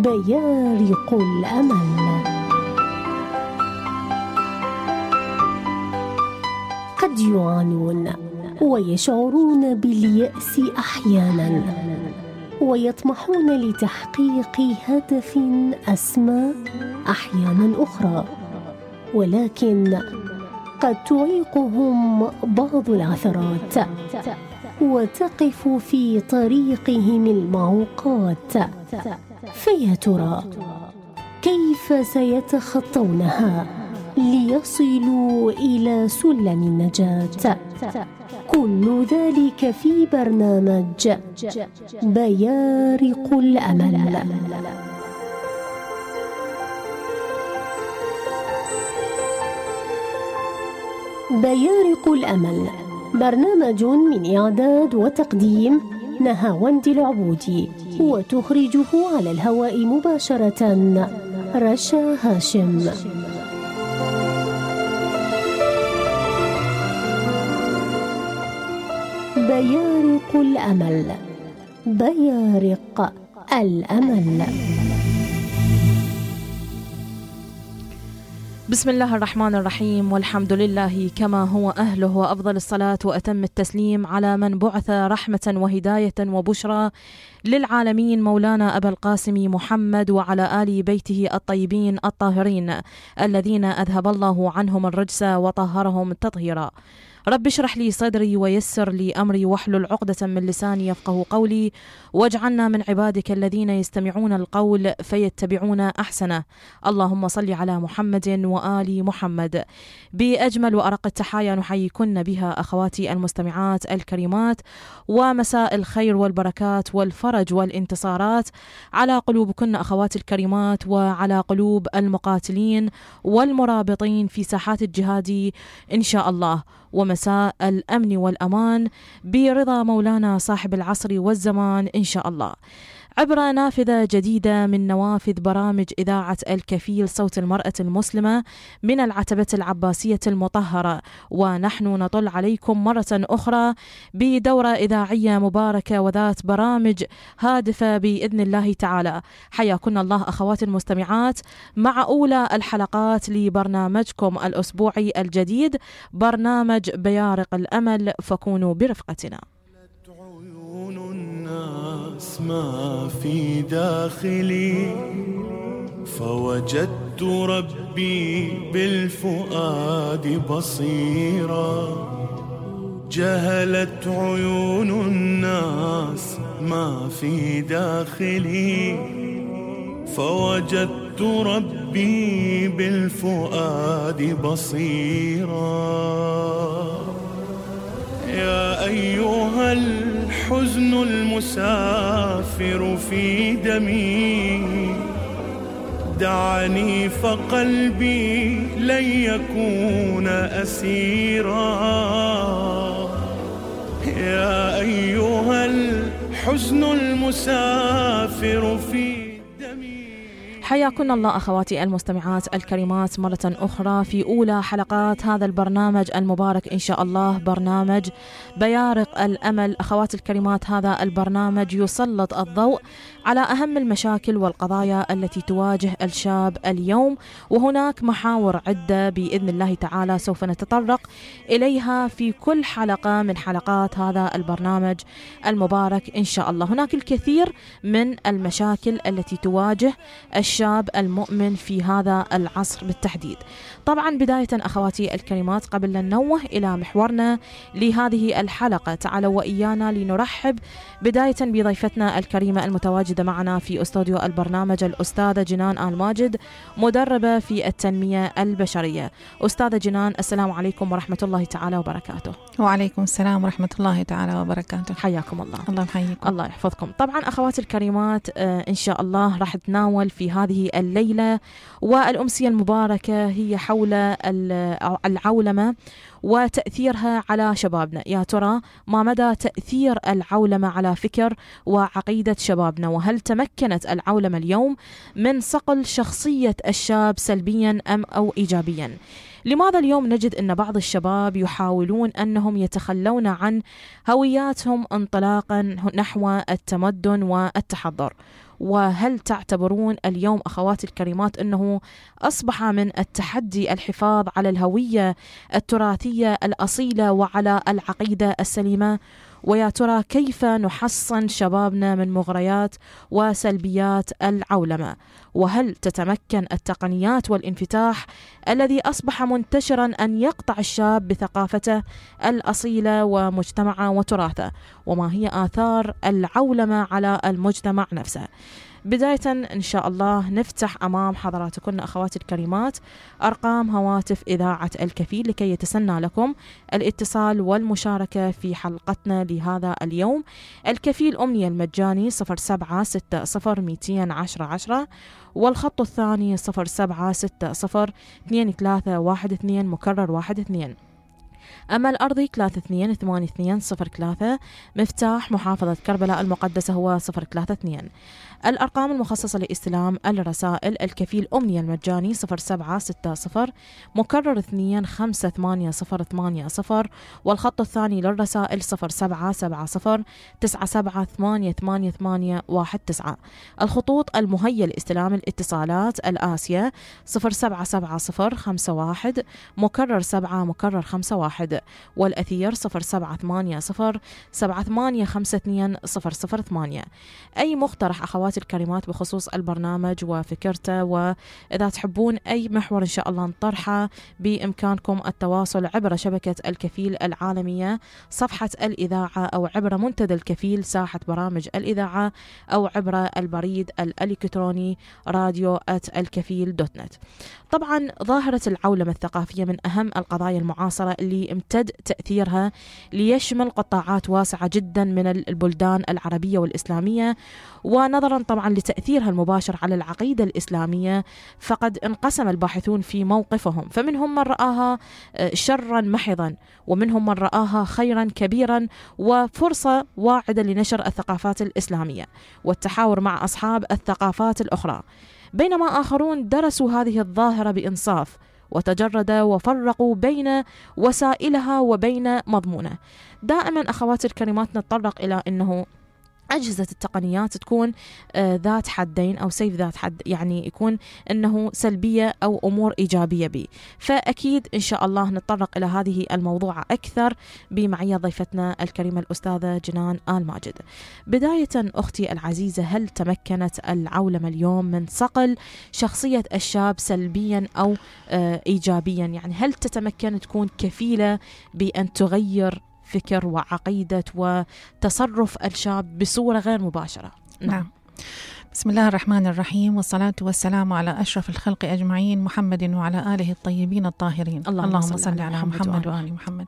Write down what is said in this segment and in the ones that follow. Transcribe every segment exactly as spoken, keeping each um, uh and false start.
بيارق الأمل. قد يعانون ويشعرون باليأس أحيانا، ويطمحون لتحقيق هدف أسمى أحيانا أخرى، ولكن قد تعيقهم بعض العثرات وتقف في طريقهم المعوقات. فيا ترى كيف سيتخطونها ليصلوا إلى سلم النجاة؟ كل ذلك في برنامج بيارق الأمل. بيارق الأمل برنامج من إعداد وتقديم نهاوند العبودي، وتخرجه على الهواء مباشرة رشا هاشم. بيارق الأمل، بيارق الأمل. بسم الله الرحمن الرحيم، والحمد لله كما هو أهله، وأفضل الصلاة وأتم التسليم على من بعث رحمة وهداية وبشرى للعالمين، مولانا أبا القاسم محمد وعلى آل بيته الطيبين الطاهرين الذين أذهب الله عنهم الرجس وطهرهم تطهيرا. رب اشرح لي صدري ويسر لي أمري واحلل عقدة من لساني يفقه قولي، واجعلنا من عبادك الذين يستمعون القول فيتبعون أحسنه. اللهم صل على محمد وآل محمد. بأجمل وأرق التحايا نحييكن بها أخواتي المستمعات الكريمات، ومساء الخير والبركات والفرج والانتصارات على قلوبكن أخواتي الكريمات، وعلى قلوب المقاتلين والمرابطين في ساحات الجهاد إن شاء الله، ومساء الأمن والأمان برضا مولانا صاحب العصر والزمان إن شاء الله، عبر نافذة جديدة من نوافذ برامج إذاعة الكفيل صوت المرأة المسلمة من العتبة العباسية المطهرة. ونحن نطل عليكم مرة أخرى بدورة إذاعية مباركة وذات برامج هادفة بإذن الله تعالى. حياكن الله أخوات المستمعات مع أولى الحلقات لبرنامجكم الأسبوعي الجديد، برنامج بيارق الأمل، فكونوا برفقتنا. ما في داخلي فوجدت ربي بالفؤاد بصيرا، جهلت عيون الناس ما في داخلي فوجدت ربي بالفؤاد بصيرا. يا أيها الحزن المسافر في دمي، دعني فقلبي لن يكون أسيرا. يا أيها الحزن المسافر في حياكن الله أخواتي المستمعات الكريمات مرة أخرى في أولى حلقات هذا البرنامج المبارك إن شاء الله، برنامج بيارق الأمل. أخواتي الكريمات، هذا البرنامج يسلط الضوء على أهم المشاكل والقضايا التي تواجه الشاب اليوم، وهناك محاور عدة بإذن الله تعالى سوف نتطرق إليها في كل حلقة من حلقات هذا البرنامج المبارك إن شاء الله. هناك الكثير من المشاكل التي تواجه الشاب المؤمن في هذا العصر بالتحديد. طبعا بداية أخواتي الكريمات، قبل أن ننوه إلى محورنا لهذه الحلقة، تعالوا وإيانا لنرحب بداية بضيفتنا الكريمة المتواجدة معنا في استوديو البرنامج، الأستاذة جنان آل ماجد، مدربة في التنمية البشرية. أستاذة جنان، السلام عليكم ورحمة الله تعالى وبركاته. وعليكم السلام ورحمة الله تعالى وبركاته. حياكم الله. الله يحييكم. الله يحفظكم. طبعا أخواتي الكريمات، إن شاء الله راح نتناول في هذه الليلة والأمسية المباركة هي حول العولمة وتأثيرها على شبابنا. يا ترى ما مدى تأثير العولمة على فكر وعقيدة شبابنا؟ وهل تمكنت العولمة اليوم من صقل شخصية الشاب سلبيا أم أو إيجابيا؟ لماذا اليوم نجد أن بعض الشباب يحاولون أنهم يتخلون عن هوياتهم انطلاقا نحو التمدن والتحضر؟ وهل تعتبرون اليوم أخواتي الكريمات أنه أصبح من التحدي الحفاظ على الهوية التراثية الأصيلة وعلى العقيدة السليمة؟ ويا ترى كيف نحصن شبابنا من مغريات وسلبيات العولمة؟ وهل تتمكن التقنيات والانفتاح الذي أصبح منتشرا أن يقطع الشاب بثقافته الأصيلة ومجتمعه وتراثه؟ وما هي آثار العولمة على المجتمع نفسه؟ بداية إن شاء الله نفتح أمام حضراتكم أخواتي الكريمات أرقام هواتف إذاعة الكفيل لكي يتسنى لكم الاتصال والمشاركة في حلقتنا لهذا اليوم. الكفيل أمنية المجاني صفر سبعة ستة صفر مئتين عشرة عشرة، والخط الثاني صفر سبعة ستة صفر اثنين ثلاثة واحد اثنين مكرر واحد اثنين. أما الأرضي ثلاثة اثنين ثمانية اثنين صفر ثلاثة. مفتاح محافظة كربلاء المقدسة هو صفر ثلاثة اثنين. الأرقام المخصصة لاستلام الرسائل: الكفيل أمنية المجاني صفر سبعة ستة صفر مكرر اثنين خمسة ثمانية صفر ثمانية صفر، والخط الثاني للرسائل صفر سبعة سبعة صفر تسعة سبعة ثمانية ثمانية ثمانية واحد تسعة. الخطوط المهيئة لاستلام الاتصالات: الآسيا صفر سبعة سبعة صفر خمسة واحد مكرر سبعة مكرر خمسة واحد، والأثير صفر سبعة ثمانية صفر سبعة ثمانية خمسة اثنين صفر صفر ثمانية. أي مقترح أخواتي الكريمات بخصوص البرنامج وفكرته، وإذا تحبون أي محور إن شاء الله نطرحه، بإمكانكم التواصل عبر شبكة الكفيل العالمية صفحة الإذاعة، أو عبر منتدى الكفيل ساحة برامج الإذاعة، أو عبر البريد الإلكتروني راديو آت الكفيل دوت نت. طبعا ظاهرة العولمة الثقافية من أهم القضايا المعاصرة اللي امتد تأثيرها ليشمل قطاعات واسعة جدا من البلدان العربية والإسلامية، ونظرا طبعا لتأثيرها المباشر على العقيدة الإسلامية فقد انقسم الباحثون في موقفهم، فمنهم من رآها شرا محضا، ومنهم من رآها خيرا كبيرا وفرصة واعدة لنشر الثقافات الإسلامية والتحاور مع أصحاب الثقافات الأخرى، بينما آخرون درسوا هذه الظاهرة بإنصاف وتجردوا وفرقوا بين وسائلها وبين مضمونها. دائما أخواتي الكريمات نتطرق إلى أنه أجهزة التقنيات تكون آه ذات حدين أو سيف ذات حد، يعني يكون أنه سلبية أو أمور إيجابية بي. فأكيد إن شاء الله نتطرق إلى هذه الموضوع أكثر بمعية ضيفتنا الكريمة الأستاذة جنان آل ماجد. بداية أختي العزيزة، هل تمكنت العولمة اليوم من صقل شخصية الشاب سلبيا أو آه إيجابيا؟ يعني هل تتمكن تكون كفيلة بأن تغير فكر وعقيدة وتصرف الشاب بصورة غير مباشرة؟ نعم. نعم. بسم الله الرحمن الرحيم، والصلاة والسلام على أشرف الخلق أجمعين، محمد وعلى آله الطيبين الطاهرين. اللهم, اللهم صل على, على محمد, محمد وآل محمد.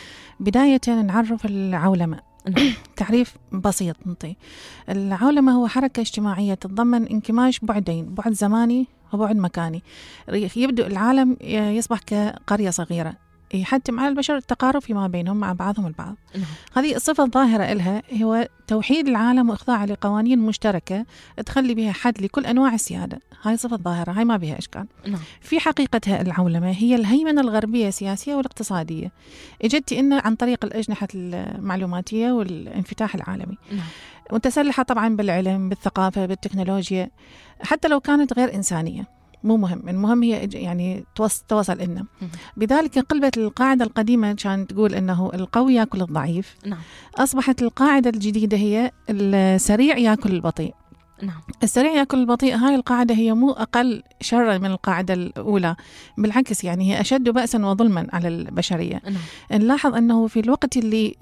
بداية نعرف العولمة. تعريف بسيط نعطي. العولمة هو حركة اجتماعية تتضمن انكماش بعدين، بعد زماني وبعد مكاني. يبدأ العالم يصبح كقرية صغيرة يحتم على البشر التقارب فيما بينهم مع بعضهم البعض. نعم. هذه الصفة الظاهرة إلها هو توحيد العالم وإخضاعه لقوانين مشتركة تخلي بها حد لكل أنواع السيادة. هاي صفة ظاهرة، هاي ما بها إشكال. نعم. في حقيقتها العولمة هي الهيمنة الغربية السياسية والاقتصادية، اجت إن عن طريق الأجنحة المعلوماتية والانفتاح العالمي. نعم. متسلحة طبعا بالعلم، بالثقافة، بالتكنولوجيا، حتى لو كانت غير إنسانية مو مهم، المهم هي يعني توصل لنا. بذلك انقلبت القاعدة القديمة كانت تقول أنه القوي يأكل الضعيف. نعم. أصبحت القاعدة الجديدة هي السريع يأكل البطيء. نعم. السريع يأكل البطيء، هاي القاعدة هي مو أقل شرا من القاعدة الأولى، بالعكس يعني هي أشد بأسا وظلما على البشرية. نعم. نلاحظ أنه في الوقت اللي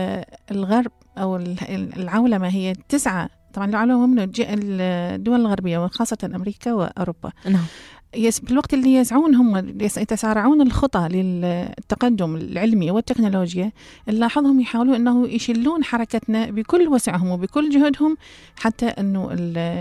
الغرب أو العولمة هي تسعة، طبعا العولمة من الدول الغربية وخاصة أمريكا وأوروبا. نعم. في الوقت اللي يسعون هم يتسارعون الخطى للتقدم العلمي والتكنولوجيا، نلاحظهم يحاولون أنه يشلون حركتنا بكل وسعهم وبكل جهدهم، حتى أنه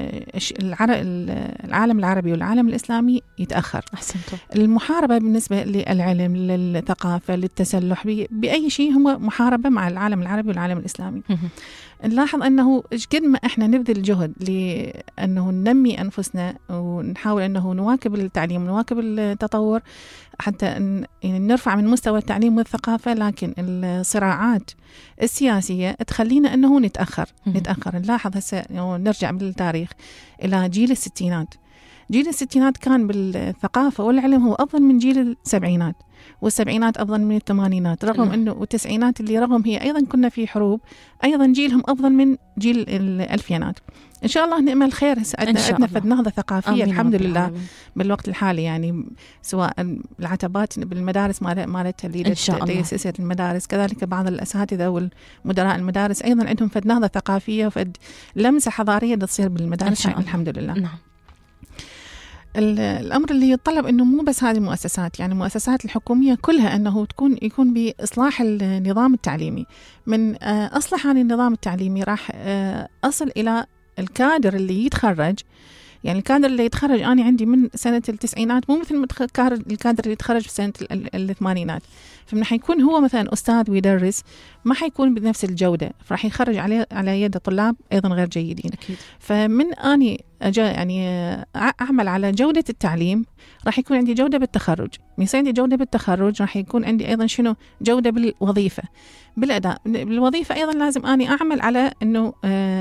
العالم العربي والعالم الإسلامي يتأخر. أحسنتم. المحاربة بالنسبة للعلم، للثقافة، للتسلح، بأي شيء هم محاربة مع العالم العربي والعالم الإسلامي. نلاحظ أنه قد ما إحنا نبذل جهد لأنه ننمي أنفسنا ونحاول أنه نواكب التعليم ونواكب التطور حتى يعني نرفع من مستوى التعليم والثقافة، لكن الصراعات السياسية تخلينا أنه نتأخر نتأخر نلاحظ هسه نرجع بالتاريخ إلى جيل الستينات. جيل الستينات كان بالثقافة والعلم هو أفضل من جيل السبعينات، والسبعينات أفضل من الثمانينات، رغم أنه والتسعينات اللي رغم هي أيضا كنا في حروب أيضا جيلهم أفضل من جيل الألفينات. إن شاء الله نأمل خير. عندنا فد نهضة ثقافية الحمد لله العالمين. بالوقت الحالي يعني سواء العتبات بالمدارس مالتها اللي تأسست المدارس، كذلك بعض الأساتذة والمدراء المدارس أيضا عندهم فد نهضة ثقافية وفد لمسة حضارية تصير بالمدارس الحمد لله. نعم. الأمر اللي يتطلب أنه مو بس هذه المؤسسات، يعني المؤسسات الحكومية كلها أنه تكون يكون بإصلاح النظام التعليمي. من أصلح عن النظام التعليمي راح أصل إلى الكادر اللي يتخرج. يعني الكادر اللي يتخرج أنا عندي من سنة التسعينات مو مثل الكادر اللي يتخرج في سنة الثمانينات، فمن حيكون هو مثلا أستاذ ويدرس ما حيكون بنفس الجودة، فراح يخرج عليه على يد طلاب أيضا غير جيدين. أكيد. فمن أني أجا يعني أعمل على جودة التعليم راح يكون عندي جودة بالتخرج، من يصير عندي جودة بالتخرج راح يكون عندي أيضا شنو جودة بالوظيفة بالأداء. بالوظيفة أيضا لازم أني أعمل على أنه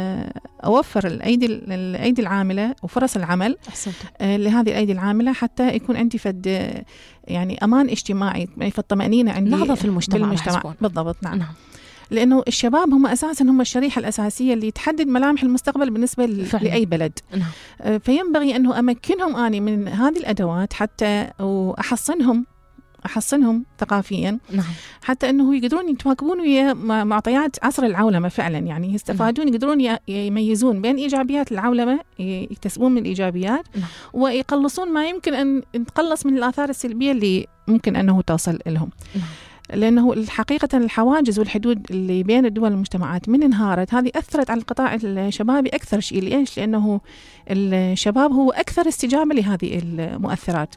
أوفر الأيدي الأيدي العاملة وفرص العمل لهذه الأيدي العاملة حتى يكون عندي فد يعني أمان اجتماعي، فالطمأنينة عندي نهضة في المجتمع, بالمجتمع. بالضبط. نعم. نعم. لأنه الشباب هم أساساً هم الشريحة الأساسية اللي تحدد ملامح المستقبل بالنسبة فعلا. لأي بلد. نعم. فينبغي أنه أمكنهم أني من هذه الأدوات حتى وأحصنهم أحصنهم ثقافياً. نعم. حتى أنه يقدرون يتواكبون ويا معطيات عصر العولمة فعلا، يعني يستفادون. نعم. يقدرون يميزون بين إيجابيات العولمة، يكتسبون من الإيجابيات. نعم. ويقلصون ما يمكن أن نتقلص من الآثار السلبية اللي ممكن أنه توصل لهم. نعم. لأنه الحقيقة الحواجز والحدود اللي بين الدول والمجتمعات من انهارت، هذه أثرت على القطاع الشبابي أكثر شيء. ليش؟ لأنه الشباب هو أكثر استجابة لهذه المؤثرات.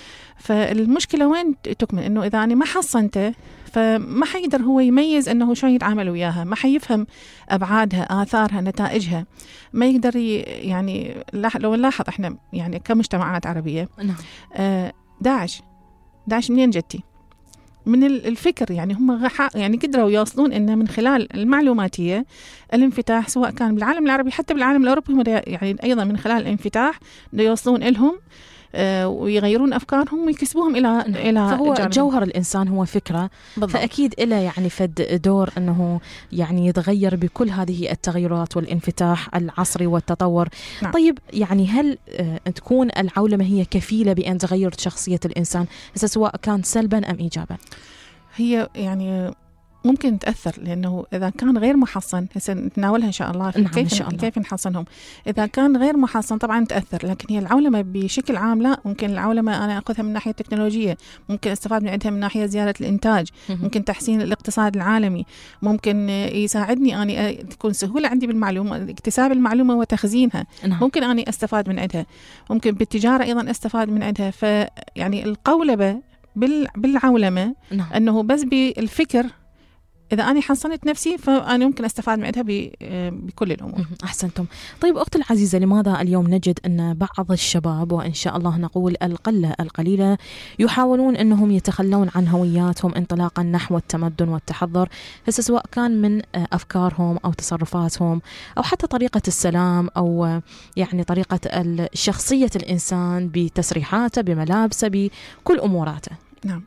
فالمشكلة وين تكمن؟ إنه إذا أنا ما حصنته فما حيقدر هو يميز إنه شو يتعامل وياها، ما حيفهم أبعادها، آثارها، نتائجها، ما يقدر يعني. لو نلاحظ إحنا يعني كمجتمعات عربية، آه داعش داعش منين جتي؟ من الفكر. يعني هم يعني قدروا يوصلون إن من خلال المعلوماتية الانفتاح، سواء كان بالعالم العربي حتى بالعالم الأوروبي، هم يعني أيضا من خلال الانفتاح يوصلون إلهم ويغيرون أفكارهم ويكسبوهم إلى إلى فهو جانب. جوهر الإنسان هو فكرة. بالضبط. فأكيد إله يعني فد دور أنه يعني يتغير بكل هذه التغيرات والانفتاح العصري والتطور. نعم. طيب يعني هل تكون العولمة هي كفيلة بأن تغير شخصية الإنسان سواء كان سلبا أم إيجابا؟ هي يعني ممكن تأثر، لأنه إذا كان غير محصن هسه نتناولها إن شاء الله في نعم كيف, الله. كيف نحصنهم. إذا كان غير محصن طبعا تأثر، لكن هي العولمة بشكل عام لا. ممكن العولمة أنا أخذها من ناحية التكنولوجية، ممكن استفاد من عندها من ناحية زيادة الإنتاج، ممكن تحسين الاقتصاد العالمي، ممكن يساعدني أني تكون سهولة عندي بالمعلومة، اكتساب المعلومة وتخزينها. نعم. ممكن أني استفاد من عندها، ممكن بالتجارة أيضا استفاد من عندها. فيعني القولبة بالعولمة نعم. أنه بس بالفكر إذا أنا حصنت نفسي فأنا ممكن أستفاد من عندها بكل الأمور. أحسنتم. طيب أختي العزيزة، لماذا اليوم نجد أن بعض الشباب، وإن شاء الله نقول القلة القليلة، يحاولون أنهم يتخلون عن هوياتهم انطلاقا نحو التمدن والتحضر، هسه سواء كان من أفكارهم أو تصرفاتهم أو حتى طريقة السلام أو يعني طريقة شخصية الإنسان بتسريحاته بملابسه بكل أموراته؟ نعم.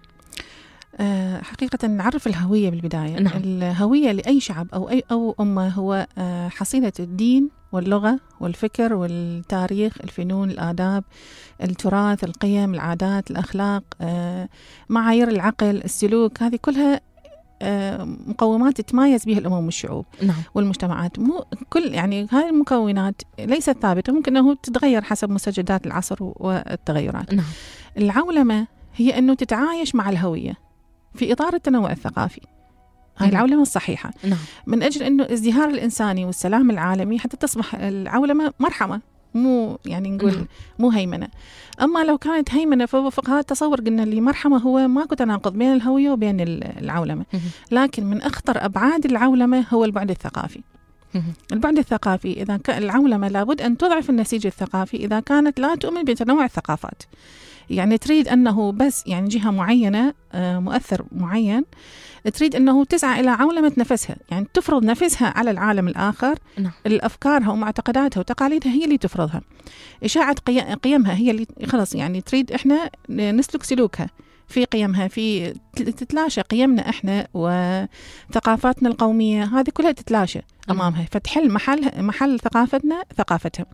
أه حقيقة نعرف الهوية بالبداية. نعم. الهوية لأي شعب أو أي أو أمة هو أه حصيلة الدين واللغة والفكر والتاريخ، الفنون، الآداب، التراث، القيم، العادات، الأخلاق، أه معايير العقل، السلوك. هذه كلها أه مقومات تتمايز بها الأمم والشعوب. نعم. والمجتمعات. مو كل يعني هذه المكونات ليست ثابتة، ممكن أنه تتغير حسب مستجدات العصر والتغيرات. نعم. العولمة هي أنه تتعايش مع الهوية في إطار التنوع الثقافي. هاي العولمة الصحيحة. نعم. من أجل أنه ازدهار الإنساني والسلام العالمي حتى تصبح العولمة مرحمة، مو يعني نقول نعم. مو هيمنة. أما لو كانت هيمنة فوفق هذا التصور قلنا اللي مرحمة هو ماكو تناقض بين الهوية وبين العولمة. لكن من أخطر أبعاد العولمة هو البعد الثقافي. البعد الثقافي، إذا كان العولمة لابد أن تضعف النسيج الثقافي إذا كانت لا تؤمن بتنوع الثقافات. يعني تريد أنه بس يعني جهة معينة مؤثر معين تريد أنه تسعى إلى عولمة نفسها، يعني تفرض نفسها على العالم الآخر. نعم. الأفكارها ومعتقداتها وتقاليدها هي اللي تفرضها، إشاعة قيمها هي اللي خلص يعني تريد إحنا نسلك سلوكها في قيمها، في تتلاشى قيمنا إحنا وثقافاتنا القومية، هذه كلها تتلاشى أمامها، فتحل محل محل ثقافتنا ثقافتها.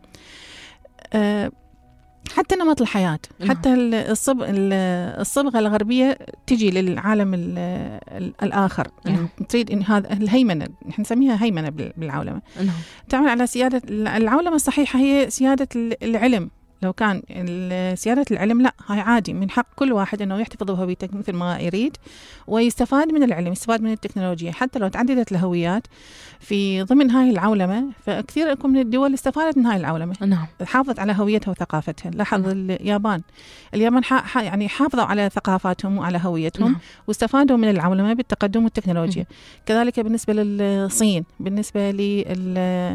أه حتى نمط الحياة، حتى الصبغ الصبغة الغربية تجي للعالم الآخر، يعني تريد إن هذا الهيمنة، نحن نسميها هيمنة بالعولمة، تعمل على سيادة العولمة الصحيحة هي سيادة العلم. لو كان سيادة العلم لا، هاي عادي، من حق كل واحد أنه يحتفظ بهويته مثل ما يريد ويستفاد من العلم، يستفاد من التكنولوجيا. حتى لو تعددت الهويات في ضمن هاي العولمة، فكثير من الدول استفادت من هاي العولمة. نعم. حافظت على هويتها وثقافتها. لاحظ اليابان اليابان ح... يعني حافظوا على ثقافاتهم وعلى هويتهم. نعم. واستفادوا من العولمة بالتقدم والتكنولوجيا. م. كذلك بالنسبة للصين، بالنسبة لل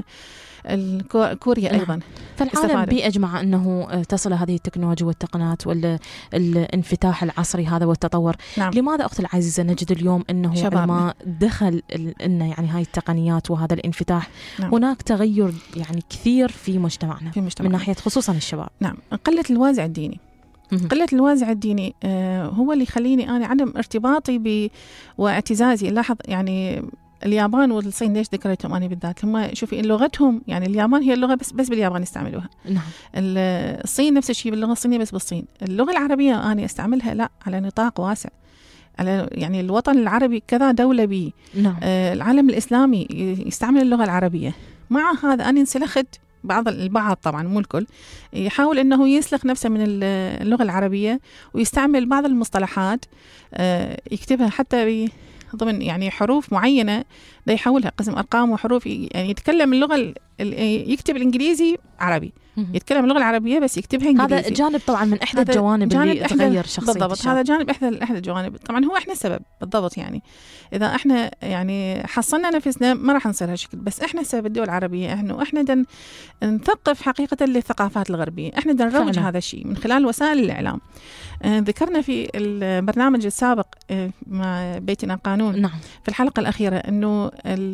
الكوريا أيضا. فالعالم بأجمع أنه تصل هذه التكنولوجيا والتقنيات والانفتاح العصري هذا والتطور. نعم. لماذا أختي العزيزة نجد اليوم أنه ما دخل إن يعني هاي التقنيات وهذا الانفتاح، نعم. هناك تغير يعني كثير في مجتمعنا, في مجتمعنا. من ناحية خصوصا الشباب. نعم. قلة الوازع الديني. قلة الوازع الديني آه هو اللي يخليني أنا عدم ارتباطي ب واعتزازي. لاحظ يعني اليابان والصين ليش ذكرتهم أنا بالذات؟ هم شوفي لغتهم يعني اليابان هي اللغة بس بس باليابان يستعملوها. نعم. الصين نفس الشيء باللغة الصينية بس بالصين. اللغة العربية أنا استعملها لا على نطاق واسع، على يعني الوطن العربي كذا دولة بي. نعم. آه العالم الإسلامي يستعمل اللغة العربية. مع هذا أنا انسلخت بعض البعض طبعا مو الكل يحاول أنه يسلخ نفسه من اللغة العربية ويستعمل بعض المصطلحات آه يكتبها حتى ضمن يعني حروف معينة ده يحولها قسم أرقام وحروف، يعني يتكلم اللغة يكتب الإنجليزي عربي، يتكلم اللغة العربية بس يكتبها إنجليزي. هذا جانب طبعا من إحدى الجوانب اللي تغير شخصية بالضبط الشاب. هذا جانب إحدى إحدى الجوانب. طبعا هو إحنا السبب بالضبط، يعني إذا إحنا يعني حصلنا نفسنا ما راح نصير هالشكل، بس إحنا السبب الدول العربية إحنا وإحنا دن نثقف حقيقة للثقافات الغربية، إحنا دن نروج فعلا. هذا الشيء من خلال وسائل الإعلام. آه ذكرنا في البرنامج السابق آه مع بيتنا قانون. نعم. في الحلقة الأخيرة إنه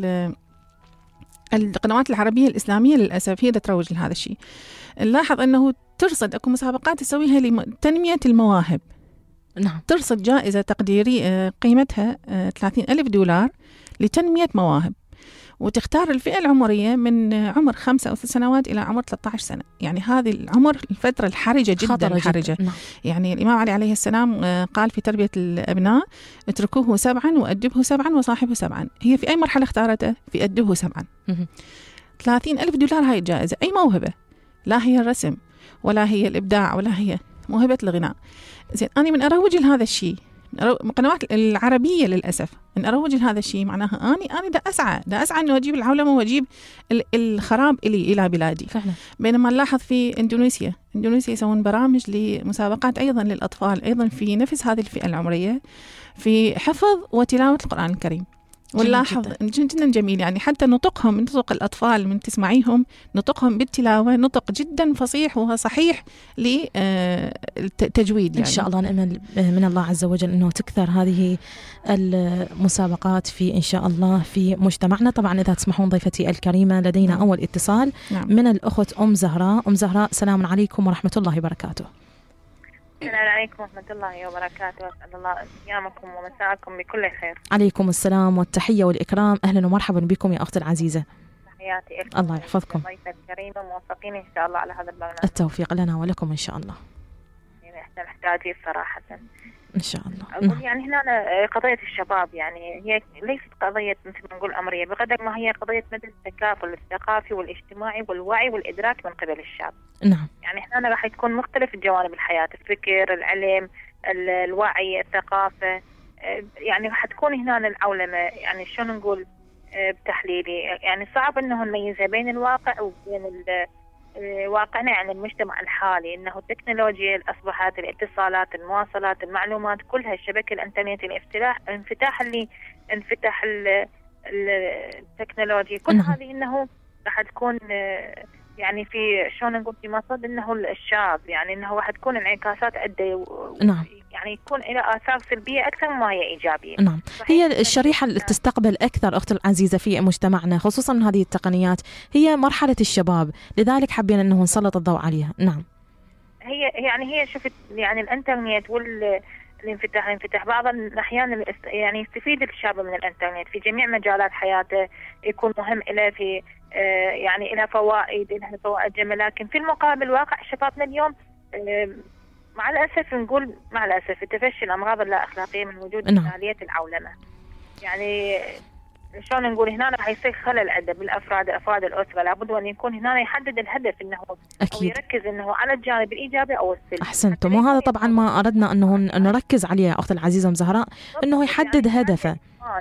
القنوات العربية الإسلامية للأسف هي تروج لهذا الشيء. نلاحظ أنه ترصد أكو مسابقات تسويها لتنمية المواهب. نعم. ترصد جائزة تقديرية قيمتها ثلاثين ألف دولار لتنمية مواهب، وتختار الفئة العمرية من عمر خمسة أو ست سنوات إلى عمر ثلاثة عشر سنة. يعني هذه العمر الفترة الحرجة جدا الحرجة. نعم. يعني الإمام علي عليه السلام قال في تربية الأبناء اتركوه سبعا وأدبه سبعا وصاحبه سبعا. هي في أي مرحلة اختارته؟ في أدبه سبعا. ثلاثين ألف دولار هاي الجائزة. أي موهبة، لا هي الرسم ولا هي الإبداع ولا هي موهبة الغناء. زين أنا من أروج لهذا الشيء قنوات العربية للأسف إن أروج لهذا الشيء معناها أني أنا دا أسعى دا أسعى إنه أجيب العولمة وأجيب الخراب إلي إلى بلادي. فعلا. بينما نلاحظ في إندونيسيا إندونيسيا يسوون برامج لمسابقات أيضا للأطفال أيضا في نفس هذه الفئة العمرية في حفظ وتلاوة القرآن الكريم. ونلاحظ جدا جميل، يعني حتى نطقهم نطق الأطفال من تسمعيهم نطقهم بالتلاوة نطق جدا فصيح وصحيح للتجويد. يعني إن شاء الله نأمل من الله عز وجل أنه تكثر هذه المسابقات في إن شاء الله في مجتمعنا. طبعا إذا تسمحون ضيفتي الكريمة لدينا أول اتصال. نعم. من الأخت أم زهراء. أم زهراء السلام عليكم ورحمة الله وبركاته. السلام عليكم ورحمة الله وبركاته، أسأل الله أيامكم ومساءكم بكل خير. عليكم السلام والتحية والإكرام، أهلا ومرحبا بكم يا أختي العزيزة. تحياتي لكم. الله يحفظكم. ضيفة كريمة موفقين إن شاء الله على هذا البرنامج. التوفيق لنا ولكم إن شاء الله. يعني إحنا محتاجين صراحة إن شاء الله. أقول يعني هنا قضية الشباب يعني هي ليست قضية مثل ما نقول أمرية، بقدر ما هي قضية مثل التكافل الثقافي والاجتماعي والوعي والإدراك من قبل الشاب. نعم. يعني هنا راح يكون مختلف الجوانب الحياة، الفكر، العلم، الوعي، الثقافة، يعني راح تكون هنا العولمة يعني شلون نقول بتحليلي يعني صعب إنه نميزها بين الواقع وبين واقعنا يعني المجتمع الحالي، إنه التكنولوجيا أصبحت الاتصالات المواصلات المعلومات كلها الشبكة الإنترنت الانفتاح الانفتاح اللي انفتح التكنولوجيا، كل هذه انه راح تكون يعني في شلون نقول في مصد انه الشاب، يعني انه راح تكون انعكاسات عده، نعم، يعني يكون لها آثار سلبية أكثر ما هي إيجابية. نعم، هي الشريحة اللي تستقبل أكثر أختي العزيزة في مجتمعنا خصوصا من هذه التقنيات هي مرحلة الشباب، لذلك حابين أنه نسلط الضوء عليها. نعم، هي يعني هي شفت يعني الإنترنت والانفتاح الانفتاح بعض الأحيان يعني يستفيد الشاب من الإنترنت في جميع مجالات حياته، يكون مهم له في آه يعني له فوائد، له فوائد جميلة، لكن في المقابل واقع شبابنا اليوم آه مع الأسف نقول مع الأسف تفشي الأمراض اللا أخلاقية من وجود مثالية العولمة. يعني شلون نقول هنا راح يصير خلل عنده بالأفراد أفراد الأسرة، لابد أن يكون هنا يحدد الهدف إنه أكيد. أو يركز إنه على الجانب الإيجابي أو السلبي. أحسنتم، وهذا طبعا ما أردنا أنه نركز عليه يا أختي العزيزة أم زهراء، إنه يحدد يعني هدفه.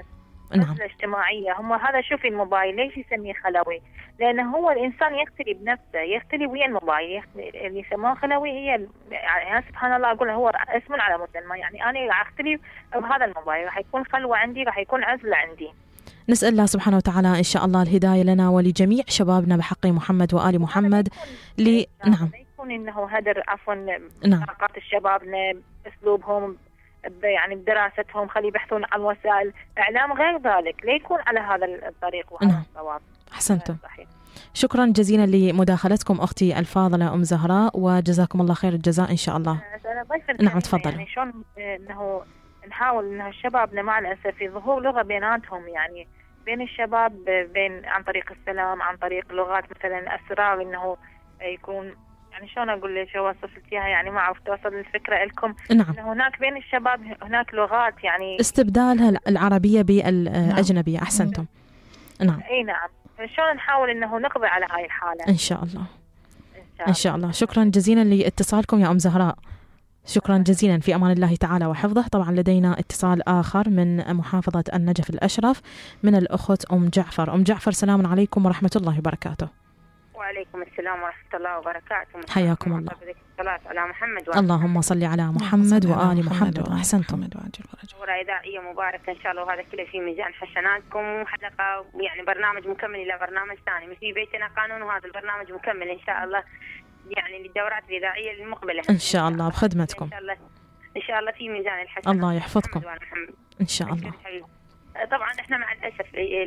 نعم، الاجتماعية هم هذا. شوفي الموبايل ليش يسميه خلوي؟ لأنه هو الإنسان يختلي بنفسه، يختلي ويا الموبايل، اللي يسموه خلوي هي يعني سبحان الله أقول هو اسم على مسمى، يعني أنا راح أختلي بهذا الموبايل، راح يكون خلوة عندي، راح يكون عزلة عندي. نسأل الله سبحانه وتعالى إن شاء الله الهداية لنا ولجميع شبابنا بحق محمد وآل محمد. ل... نعم، لا يكون إنه هدر عفوا نعم. طاقات الشبابنا، أسلوبهم يعني بدراستهم، خلي يبحثون عن وسائل إعلام غير ذلك، لا يكون على هذا الطريق وهذا نعم. الصواب. أحسنتم، شكرا جزيلا لمداخلتكم أختي الفاضلة أم زهراء، وجزاكم الله خير الجزاء إن شاء الله. نعم تفضل. يعني شلون إنه نحاول إنه شبابنا مع الأسف في ظهور لغة بيناتهم، يعني بين الشباب بين عن طريق السلام، عن طريق لغات مثلا أسرار، إنه يكون يعني شلون أقول لك شو وصفت إياها، يعني ما عرفت أوصل الفكرة لكم. نعم. إنه هناك بين الشباب هناك لغات يعني استبدالها العربية بالأجنبية. نعم. أحسنتم. نعم. أي نعم. شلون نحاول إنه نقضي على هاي الحالة إن شاء الله. إن شاء الله. شكرا جزيلا لاتصالكم يا أم زهراء، شكرا جزيلا، في أمان الله تعالى وحفظه. طبعا لدينا اتصال آخر من محافظة النجف الأشرف من الأخت أم جعفر. أم جعفر السلام عليكم ورحمة الله وبركاته. وعليكم السلام ورحمة الله وبركاته. حياكم الله. الصلاة على محمد اللهم صل على محمد وآل محمد. أحسنتم. دورة إذاعية مباركة إن شاء الله، وهذا كله في ميزان حسناتكم، حلقة يعني برنامج مكمل إلى برنامج ثاني، مثل في بيتنا قانون، وهذا البرنامج مكمل إن شاء الله يعني للدورات الإذاعية المقبلة إن شاء الله بخدمتكم. إن شاء الله إن شاء الله في ميزان الحسنات. الله يحفظكم إن شاء الله. طبعا احنا مع الاسف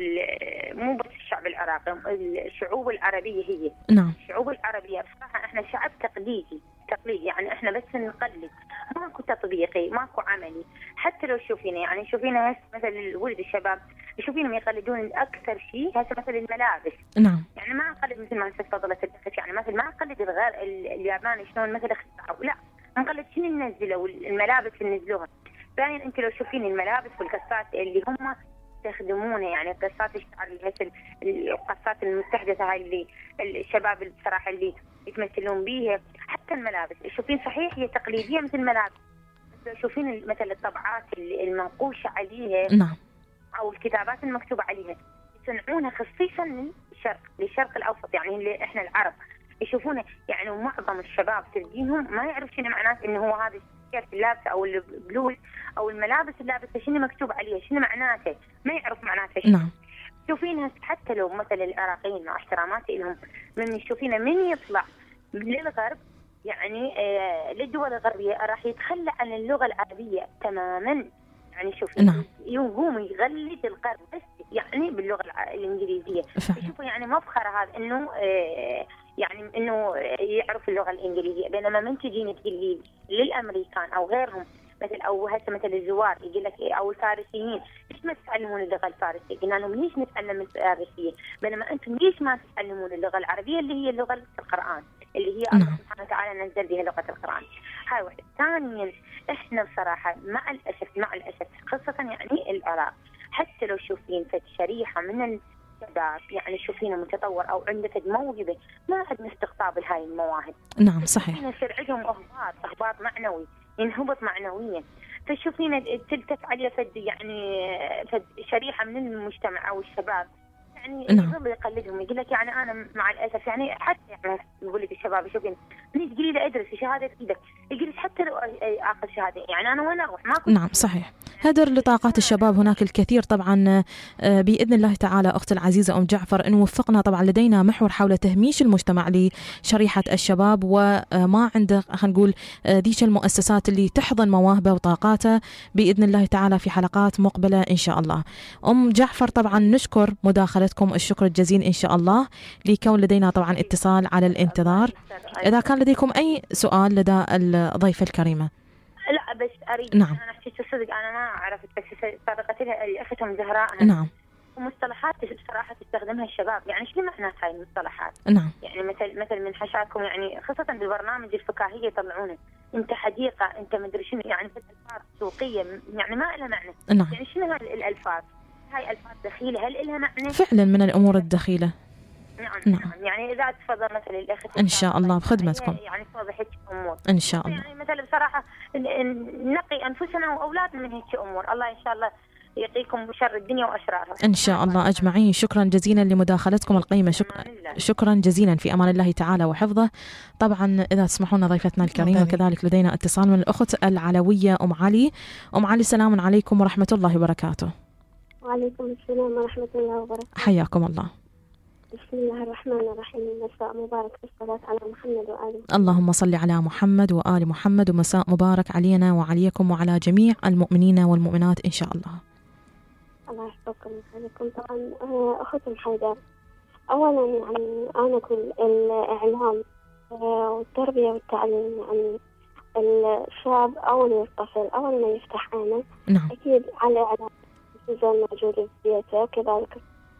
مو بس الشعب العراقي، الشعوب العربيه هي نعم الشعوب العربيه بصراحه احنا شعب تقليدي تقليدي يعني احنا بس نقلد، ماكو تطبيقي، ماكو عملي. حتى لو شوفينا يعني شوفينا هسه مثلا ولد الشباب يشوفينهم يقلدون اكثر شيء هسه مثلا الملابس. نعم. يعني ما اقلد مثل ما تفضلت الدكتور، يعني مثلا ما اقلد الغير الياباني شلون مثل اخترعوا، لا نقلد شنو ننزلوا الملابس اللي نزلوها. ثانيا انت لو شوفين الملابس والقصات اللي هم يستخدمونها، يعني قصات الشعر مثل القصات المستحدثه هاي اللي الشباب بصراحه اللي يتمثلون بيها، حتى الملابس شوفين صحيح هي تقليديه مثل الملابس، بس شوفين مثل الطبعات المنقوشه عليها نعم او الكتابات المكتوبه عليها يصنعونها خصيصا للشرق للشرق الاوسط، يعني اللي احنا العرب يشوفونه. يعني معظم الشباب تلقيهم ما يعرف شنو معناته انه هو هذا التيشيرت اللابسه او البلوز او الملابس اللابسه شنو مكتوب عليها، شنو معناته، ما يعرف معناته شنو. نعم. تشوفينها حتى لو مثلا العراقيين مع احتراماتي لهم من تشوفينه من يطلع للغرب يعني آه للدول الغربيه راح يتخلى عن اللغه العربيه تماما. يعني شوفي نعم. يقوم يغلد الغرب بس يعني باللغه الانجليزيه. شوفوا يعني مفخر هذا انه آه يعني انه يعرف اللغه الانجليزيه، بينما من تجيني تقولي للامريكان او غيرهم مثل او هسه مثل الزوار يقول لك او الفارسيين ليش ما تتعلمون اللغه الفارسيه؟ قلنا لهم ليش نتعلم الفارسيه؟ بينما انتم ليش ما تتعلمون اللغه العربيه اللي هي لغه القران اللي هي الله سبحانه وتعالى نزل بها لغه القران. هاي واحده. ثانيا احنا بصراحه مع الاسف مع الاسف خاصه يعني العراق، حتى لو شوفين فد شريحه من الشباب يعني شوفينه متطور او عنده فد موهبه ما عاد استقطاب لهاي المواهب. نعم صحيح. يصير عندهم اهباط اهباط معنوي، ينهبط معنويا. فشوفينا تلتف عليه فد يعني فد شريحه من المجتمع او الشباب يعني نعم. يظل يقلدهم، يقول لك يعني انا مع الاسف يعني حتى يعني يقول لك الشباب شوفين ليش تقولي لي ادرس شهاده ايدك، يقول لك حتى لو اخذ شهاده يعني انا وين اروح ماكو. نعم صحيح، هدر لطاقات الشباب. هناك الكثير طبعا بإذن الله تعالى. أخت العزيزة أم جعفر، إن وفقنا طبعا لدينا محور حول تهميش المجتمع لشريحة الشباب، وما عنده خلينا نقول ذيك المؤسسات اللي تحضن مواهبه وطاقاته بإذن الله تعالى في حلقات مقبلة إن شاء الله. أم جعفر طبعا نشكر مداخلتكم الشكر الجزيل إن شاء الله، لكون لدينا طبعا اتصال على الانتظار. إذا كان لديكم أي سؤال لدى الضيفة الكريمة. لا بس اريد نعم. انا احكي صدق انا ما عرفت، بس صدقت لها اختهم زهراء نعم مصطلحات بصراحه تستخدمها الشباب، يعني شنو معنى هاي المصطلحات؟ نعم يعني مثل مثل من حشاكم يعني خاصه بالبرنامج الفكاهيه يطلعونه انت حديقه انت مدري شنو، يعني الفاظ سوقيه يعني ما لها معنى. نعم. يعني شنو هاي الالفاظ؟ هاي الفاظ دخيله، هل لها معنى؟ فعلا من الامور الدخيله. نعم. نعم. نعم يعني اذا تفضل مثلا الاخت ان شاء الله بخدمتكم يعني توضح هيك امور ان شاء الله. يعني مثلا بصراحه نقي انفسنا واولادنا من هيك امور. الله ان شاء الله يقيكم شر الدنيا واشرارها ان شاء الله اجمعين. شكرا جزيلا لمداخلتكم القيمه. شكرا شكرا جزيلا في امان الله تعالى وحفظه. طبعا اذا تسمحوا لنا ضيفتنا الكريمه كذلك لدينا اتصال من الاخت العلويه ام علي. ام علي السلام عليكم ورحمه الله وبركاته. وعليكم السلام ورحمه الله وبركاته. حياكم الله. بسم الله الرحمن الرحيم. مساء مبارك بالصلاة على محمد وآله. اللهم صل على محمد وآل محمد، ومساء مبارك علينا وعليكم وعلى جميع المؤمنين والمؤمنات إن شاء الله. الله يحفظكم ويخليكم. طبعا أختي حيدر، أولا يعني أنا أقول الإعلام والتربية والتعليم، يعني الشاب أول ما الطفل أول ما يفتح عينه نعم. أكيد على الإعلام موجود في بيته، وكذلك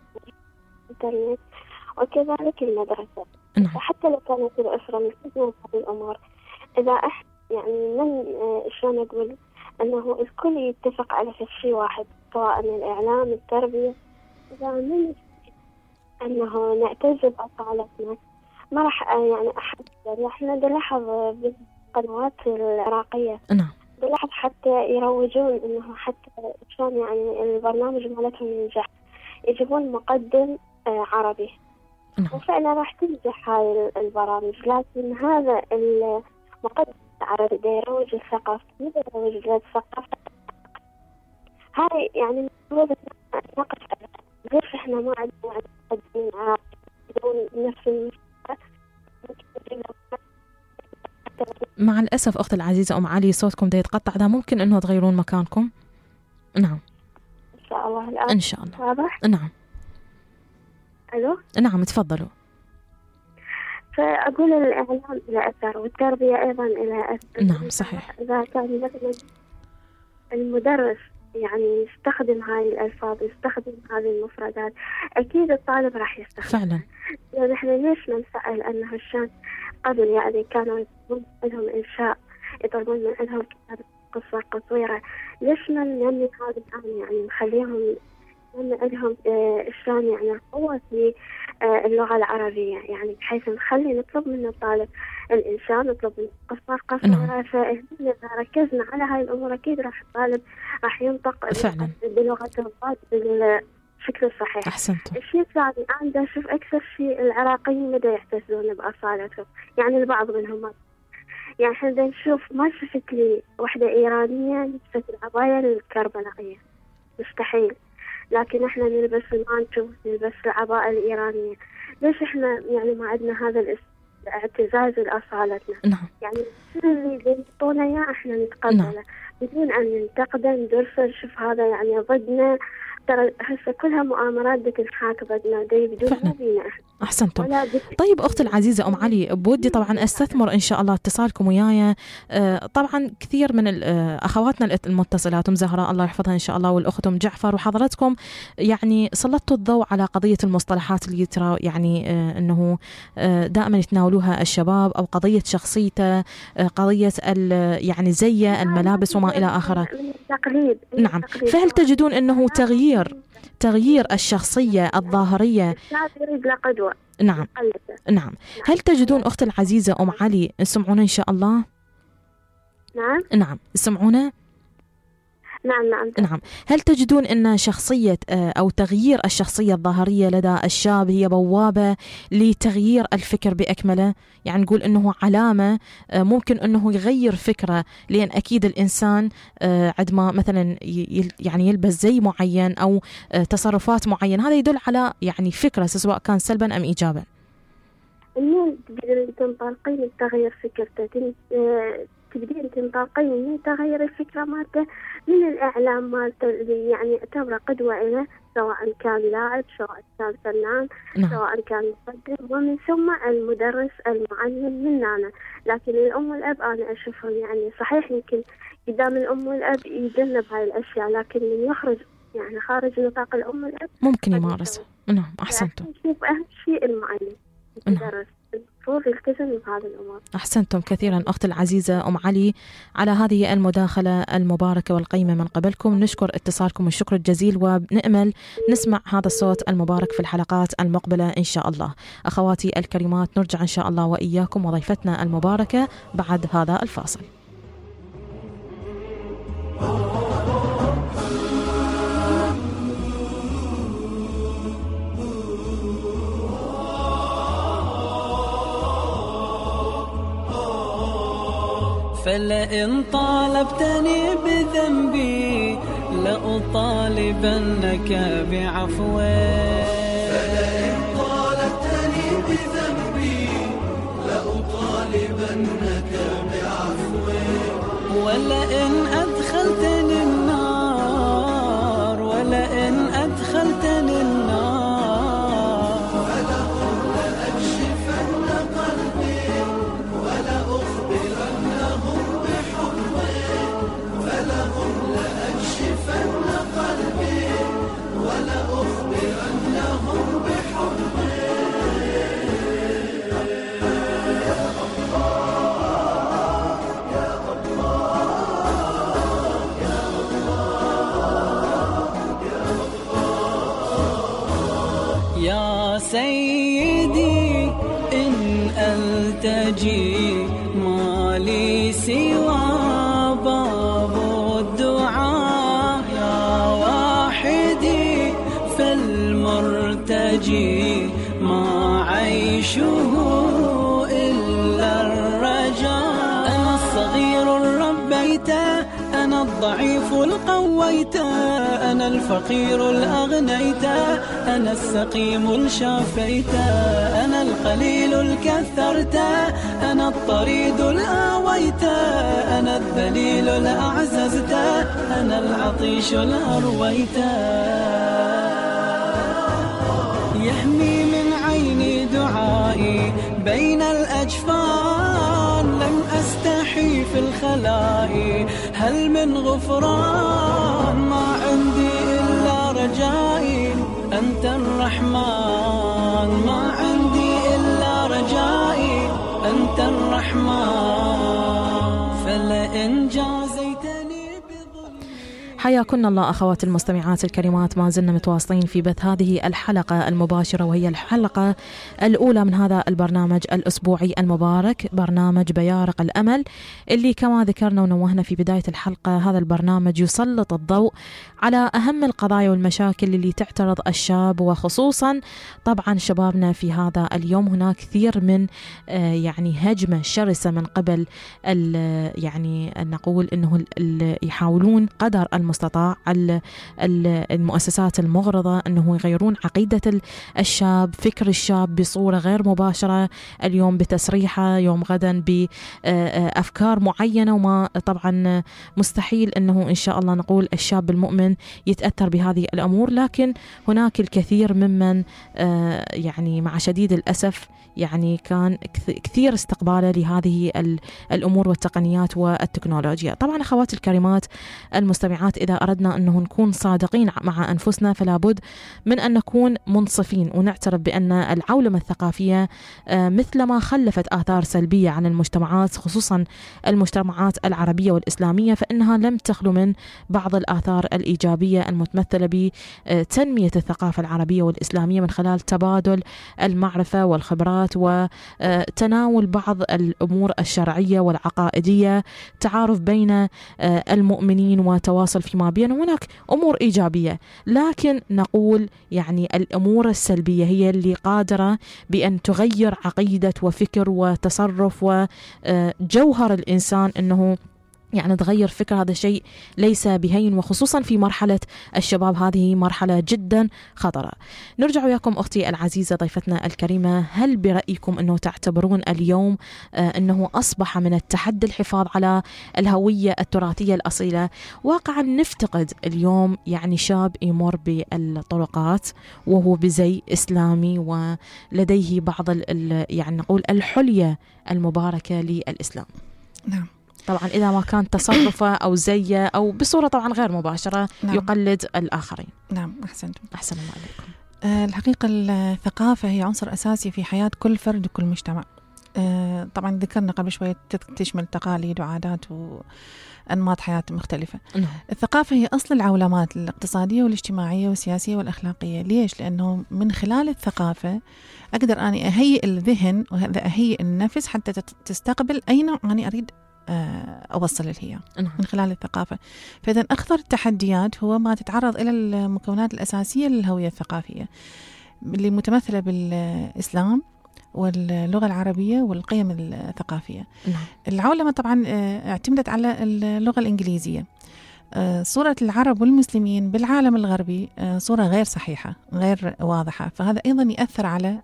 الإنترنت وكذلك المدرسة. نعم. حتى لو كانت الأسرة ملتزمة بهذه الأمور، إذا أحد يعني من شلون أقول أنه الكل يتفق على شيء واحد، سواء الإعلام التربية، إذا من أنه نعتز بأصالتنا ما راح يعني أحد. يعني إحنا نلاحظ بالقنوات العراقية نعم نلاحظ حتى يروجون إنه حتى شلون يعني البرنامج مالتهم ينجح، يجيبون مقدم عربي. نعم. وفعلا راح تنجح هاي البرامج، لكن هذا المقدم العربي دا يروج الثقافة، مو دا يروج الثقافة. هاي يعني المفروض نقف على ليش احنا ما عندنا مقدمين عربي يدون نفس المستوى. مع الأسف أخت العزيزة أم علي صوتكم دا يتقطع، ده ممكن أنه تغيرون مكانكم. نعم إن شاء الله الآن إن شاء الله واضح؟ نعم. ألو نعم تفضلوا. فأقول الإعلام إلى أثر والتربية أيضا إلى أثر. نعم صحيح. إذا كان مثلا المدرس يعني يستخدم هاي الألفاظ يستخدم هذه المفردات، أكيد الطالب راح يستخدم فعلا. يعني إحنا ليش نسأل أنه الشان قبل يعني كانوا يطلبون لهم إنشاء، يطلبون من عندهم كتابة قصة قصيرة، ليش ما ننمي هذا الآن يعني نخليهم من عندهم الشان يعني القوة في اللغة العربية، يعني بحيث نخلي نطلب من الطالب الإنشاء، نطلب من قصة قصيرة. فإذا ركزنا على هاي الأمور أكيد راح الطالب راح ينطق فعلا بلغته بالشكل الصحيح. أحسنتم. الشيء الثاني أنا دا أشوف أكثر شيء العراقيين مدى يحتفلون بأصالتهم، يعني البعض منهم يعني احنا دا نشوف ما شفت لي وحدة إيرانية لبست العباية الكربلائية، مستحيل. لكن احنا نلبس المانتو نلبس العباءة الإيرانية. ليش احنا يعني ما عندنا هذا الاعتزاز لأصالتنا؟ نعم. يعني كل اللي ينطونا اياه احنا نتقبله. نعم. بدون ان ننتقده ندرسه نشوف هذا يعني ضدنا. ترى هسه كلها مؤامرات بدك تنحاك ضدنا دي بدون ما بينا. أحسنتم. طيب أختي العزيزة أم علي، بودي طبعا أستثمر إن شاء الله اتصالكم وياي. آه طبعا كثير من أخواتنا المتصلات، أم زهراء الله يحفظها إن شاء الله، والأخت أم جعفر، وحضرتكم يعني سلطتوا الضوء على قضية المصطلحات اللي ترى يعني آه أنه آه دائما يتناولوها الشباب، أو قضية شخصيته، آه قضية يعني زي الملابس وما إلى آخره. التقليد. نعم. فهل تجدون أنه تغيير تغيير الشخصية الظاهرية؟ يريد له قدوة. نعم. نعم. هل تجدون أخت العزيزة أم علي سمعونا إن شاء الله؟ نعم. نعم سمعونا. نعم نعم نعم. هل تجدون أن شخصية أو تغيير الشخصية الظاهرية لدى الشاب هي بوابة لتغيير الفكر بأكمله؟ يعني نقول أنه علامة ممكن أنه يغير فكرة، لأن أكيد الإنسان عندما مثلا يعني يلبس زي معين أو تصرفات معينة هذا يدل على يعني فكرة سواء كان سلبا أم إيجابا. إنه تقدرين تنطلقين التغيير فكرته، تقدرين تنطلقين من تغيير الفكرة مالته من الإعلام مالته، يعني اعتبره قدوة له، سواء كان لاعب، سواء كان فنان، نعم. سواء كان مقدم، ومن ثم المدرس المعلم مننا. لكن الأم والأب أنا أشوفهم يعني صحيح يمكن قدام الأم والأب يتجنب هاي الأشياء، لكن من يخرج يعني خارج نطاق الأم والأب ممكن يمارس. نعم أحسنتم. شوف أهم شيء المعلم المدرس المفروض يلتزم بهذه الأمور. أحسنتم كثيرا أختي العزيزة أم علي على هذه المداخلة المباركة والقيمة من قبلكم. نشكر اتصالكم الشكر الجزيل، ونأمل نسمع هذا الصوت المبارك في الحلقات المقبلة إن شاء الله. أخواتي الكريمات نرجع إن شاء الله وإياكم وضيفتنا المباركة بعد هذا الفاصل. فلئن طالبتني بذنبي لأطالبنك بعفوي، فلئن طالبتني بذنبي لأطالبنك بعفوي، ولئن أدخلتني النار ولئن أدخلتني النار فلهم لأكشفن قلبي ولأخبرنهم بحبي، فلهم لأكشفن قلبي ولأخبرنهم بحبي. يا سيدي إن ألتجي ما لي سوى باب الدعاء، يا واحدي فالمرتجي ما عيشه إلا الرجاء. أنا الصغير الربيت، أنا الضعيف القويت، أنا الفقير الأغنيت، أنا السقيم الشافيت، أنا القليل الكثرت، أنا الطريد الآويت، أنا الذليل الأعززت، أنا العطيش الأرويت. يحمي من عيني دعائي بين الأجفان، لم أستحي في الخلاء هل من غفران، ما عندي إلا رجائي أنت الرحمن، ما عندي إلا رجائي أنت الرحمن، فلئن جازيتني بظلمي. حياكن الله أخوات المستمعات الكريمات، ما زلنا متواصلين في بث هذه الحلقة المباشرة، وهي الحلقة الأولى من هذا البرنامج الأسبوعي المبارك، برنامج بيارق الأمل، اللي كما ذكرنا ونوهنا في بداية الحلقة هذا البرنامج يسلط الضوء على أهم القضايا والمشاكل اللي تعترض الشاب، وخصوصا طبعا شبابنا في هذا اليوم. هناك كثير من يعني هجمة شرسة من قبل يعني نقول أنه يحاولون قدر المستطاع المؤسسات المغرضة أنه يغيرون عقيدة الشاب، فكر الشاب بصورة غير مباشرة، اليوم بتسريحة، يوم غدا بأفكار معينة، وما طبعا مستحيل أنه إن شاء الله نقول الشاب المؤمن يتأثر بهذه الأمور، لكن هناك الكثير ممن يعني مع شديد الأسف يعني كان كثير استقباله لهذه الأمور والتقنيات والتكنولوجيا. طبعا أخواتي الكريمات المستمعات، إذا أردنا أنه نكون صادقين مع أنفسنا فلا بد من أن نكون منصفين ونعترف بأن العولمة الثقافية مثلما خلفت آثار سلبية عن المجتمعات، خصوصا المجتمعات العربية والإسلامية، فإنها لم تخلو من بعض الآثار الإيجابية المتمثلة بتنمية الثقافة العربية والإسلامية من خلال تبادل المعرفة والخبرات وتناول بعض الأمور الشرعية والعقائدية، تعارف بين المؤمنين وتواصل في ما بين، هناك أمور إيجابية، لكن نقول يعني الأمور السلبية هي اللي قادرة بأن تغير عقيدة وفكر وتصرف وجوهر الإنسان، أنه يعني تغير فكرة. هذا شيء ليس بهين، وخصوصا في مرحلة الشباب، هذه مرحلة جدا خطرة. نرجع وياكم أختي العزيزة ضيفتنا الكريمة، هل برأيكم أنه تعتبرون اليوم أنه أصبح من التحدي الحفاظ على الهوية التراثية الأصيلة؟ واقعا نفتقد اليوم يعني شاب يمر بالطرقات وهو بزي إسلامي ولديه بعض يعني نقول الحلية المباركة للإسلام. نعم. طبعا إذا ما كان تصرفه أو زيه أو بصورة طبعا غير مباشرة نعم. يقلد الآخرين. نعم أحسنتم. أحسن الله عليكم. أه الحقيقة الثقافة هي عنصر أساسي في حياة كل فرد وكل مجتمع. أه طبعا ذكرنا قبل شوية تشمل تقاليد وعادات وأنماط حياة مختلفة. نعم. الثقافة هي أصل العولمات الاقتصادية والاجتماعية والسياسية والأخلاقية. ليش؟ لأنه من خلال الثقافة أقدر أني أهيئ الذهن وأهيئ النفس حتى تستقبل أي نوع أنا أريد أوصل الهي من خلال الثقافة. فإذا أخطر التحديات هو ما تتعرض إلى المكونات الأساسية للهوية الثقافية اللي متمثلة بالإسلام واللغة العربية والقيم الثقافية. نعم. العولمة طبعا اعتمدت على اللغة الإنجليزية. صورة العرب والمسلمين بالعالم الغربي صورة غير صحيحة غير واضحة، فهذا أيضا يأثر على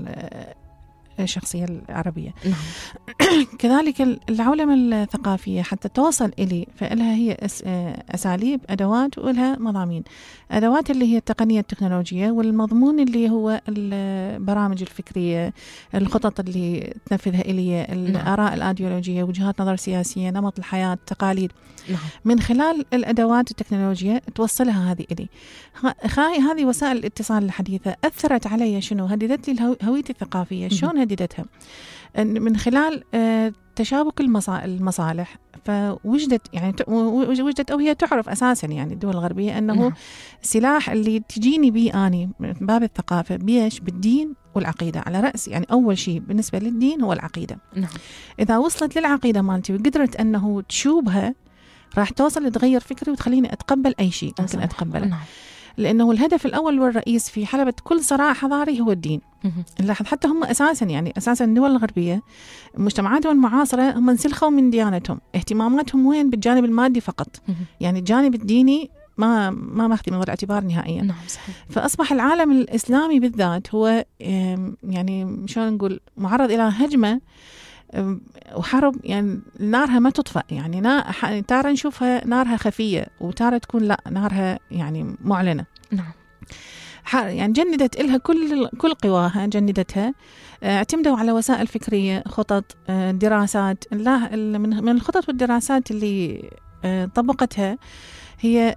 الشخصية العربية. نعم. كذلك العولمة الثقافية حتى توصل إلي فإلها هي أساليب أدوات ولها مضامين. أدوات اللي هي التقنية التكنولوجية، والمضمون اللي هو البرامج الفكرية، الخطط اللي تنفذها إلي، الآراء الأيديولوجية، وجهات نظر سياسية، نمط الحياة، التقاليد. نعم. من خلال الأدوات التكنولوجية توصلها هذه إلي. هذه وسائل الاتصال الحديثة أثرت علي شنو؟ هددت لي هويتي الثقافية. شلون هددتها؟ من خلال تشابك المصالح. فوجدت يعني وجدت أو هي تعرف أساسا يعني الدول الغربية أنه نعم. سلاح اللي تجيني بيه أني من باب الثقافة بيش بالدين والعقيدة على رأس. يعني أول شيء بالنسبة للدين هو العقيدة. نعم. إذا وصلت للعقيدة مالتي وقدرت أنه تشوبها راح توصل تغير فكري وتخليني أتقبل أي شيء ممكن أتقبله. نعم. لأنه الهدف الأول والرئيس في حلبة كل صراع حضاري هو الدين. نلاحظ حتى هم أساسا يعني أساسا الدول الغربية مجتمعاتهم المعاصرة هم انسلخوا من ديانتهم، اهتماماتهم وين؟ بالجانب المادي فقط. يعني الجانب الديني ما ما ماخذ من الاعتبار نهائيا. نعم صحيح. فأصبح العالم الإسلامي بالذات هو يعني شلون نقول معرض إلى هجمة وحرب، يعني نارها ما تطفأ. يعني تارة نشوفها نارها خفية، وتارة تكون لا نارها يعني معلنة. نعم. يعني جندت إلها كل كل قواها، جندتها. اعتمدوا على وسائل فكرية، خطط، دراسات. من الخطط والدراسات اللي طبقتها هي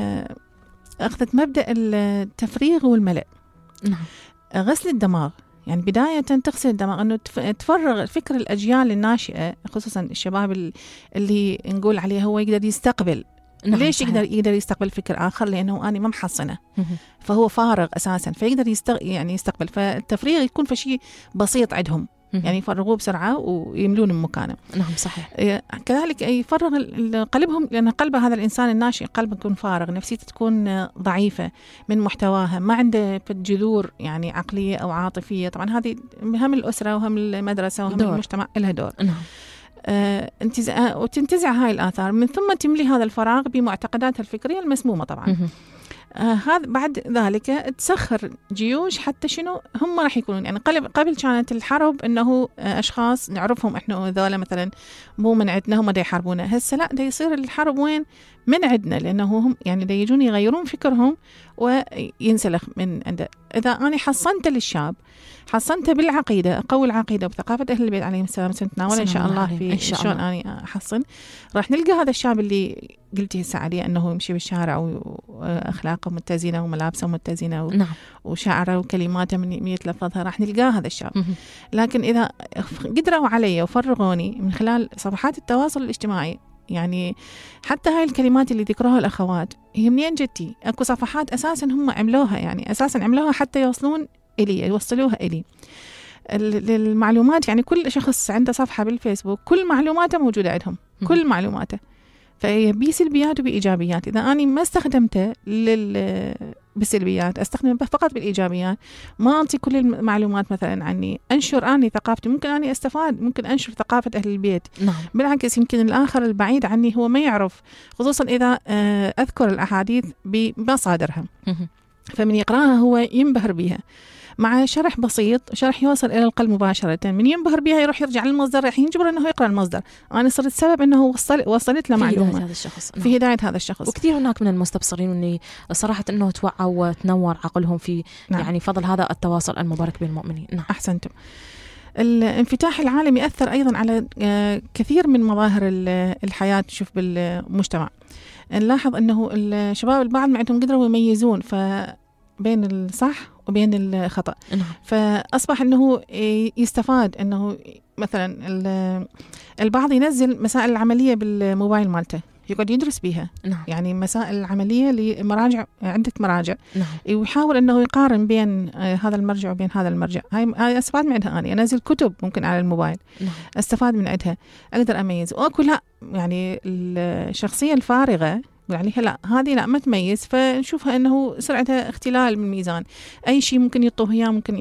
أخذت مبدأ التفريغ والملء. نعم. غسل الدماغ، يعني بداية تغسل الدماغ، أنه تفرغ فكر الأجيال الناشئة خصوصا الشباب اللي نقول عليه هو يقدر يستقبل. نعم. ليش صحيح. يقدر يقدر يستقبل فكر آخر؟ لأنه أنا ما محصنة، فهو فارغ أساسا، فيقدر يستغ... يعني يستقبل. فالتفريغ يكون في شيء بسيط عندهم، يعني يفرغوه بسرعة ويملون من مكانه. نعم صحيح. كذلك يفرغ قلبهم، لأن قلب هذا الإنسان الناشئ قلبه يكون فارغ، نفسيته تكون ضعيفة من محتواها، ما عنده جذور يعني عقلية أو عاطفية. طبعا هذه هم الأسرة وهم المدرسة وهم دور. المجتمع لها دور. نعم. آه، انتزع وتنتزع هاي الآثار، من ثم تملي هذا الفراغ بمعتقداتها الفكرية المسمومة طبعا. آه هذا بعد ذلك تسخر جيوش حتى شنو هم راح يكونون. يعني قبل قبل كانت الحرب انه آه اشخاص نعرفهم احنا ذولا مثلا مو من عندنا هم دا يحاربونا. هسه لا، دا يصير الحرب وين؟ من عندنا، لانه هم يعني دا يجون يغيرون فكرهم وينسلخ من عنده. اذا انا حصنت للشاب، حصنته بالعقيده، اقوي العقيده وثقافه اهل البيت عليهم السلام، سنتناول ان شاء الله في شلون اني احصن. راح نلقى هذا الشاب اللي قلتي هسه عليه انه يمشي بالشارع واخلاقه متزنه وملابسه متزنه و... نعم. وشعره وكلماته من يتلفظها، راح نلقاه هذا الشاب. لكن اذا قدروا علي وفرغوني من خلال صفحات التواصل الاجتماعي، يعني حتى هاي الكلمات اللي ذكروها الأخوات هي منين جتي؟ أكو صفحات أساسا هم عملوها، يعني أساسا عملوها حتى يوصلون إلي، يوصلوها إلي المعلومات. يعني كل شخص عنده صفحة بالفيسبوك كل معلوماته موجودة عندهم، كل معلوماته. فبي سلبيات وبي إيجابيات. إذا أنا ما استخدمته لل بالسلبيات، استخدمه فقط بالإيجابيات، ما أعطي كل المعلومات مثلا عني، أنشر أني ثقافتي، ممكن أني أستفاد، ممكن أنشر ثقافة أهل البيت. نعم. بالعكس يمكن الآخر البعيد عني هو ما يعرف، خصوصا إذا أذكر الأحاديث بمصادرها، فمن يقرأها هو ينبهر بها مع شرح بسيط، شرح يوصل إلى القلب مباشرة. من ينبهر بها يروح يرجع للمصدر، راح ينجبر أنه يقرأ المصدر. أنا صرت سبب أنه وصل وصلت له معلومة في هداية هذا الشخص. في هداية هذا الشخص. وكثير هناك من المستبصرين اللي صراحة أنه توعوا وتنور عقلهم في نعم. يعني فضل هذا التواصل المبارك بين المؤمنين. نعم. أحسنتم. الانفتاح العالمي يأثر أيضا على كثير من مظاهر الحياة. شوف بالمجتمع نلاحظ أنه الشباب البعض ما عندهم قدرة يميزون ف بين الصح وبين الخطأ. نعم. فأصبح أنه يستفاد أنه مثلا البعض ينزل مسائل العملية بالموبايل مالته يقعد يدرس بيها. نعم. يعني مسائل العملية لمراجع، عدة مراجع. نعم. ويحاول أنه يقارن بين هذا المرجع وبين هذا المرجع. هاي أستفاد من عندها. أنا أنزل كتب ممكن على الموبايل. نعم. أستفاد من عندها، أقدر أميز. وأكو لا يعني الشخصية الفارغة عليها لا، هذه لا ما تميز، فنشوفها أنه سرعتها اختلال من ميزان. أي شيء ممكن يطوه إياه ممكن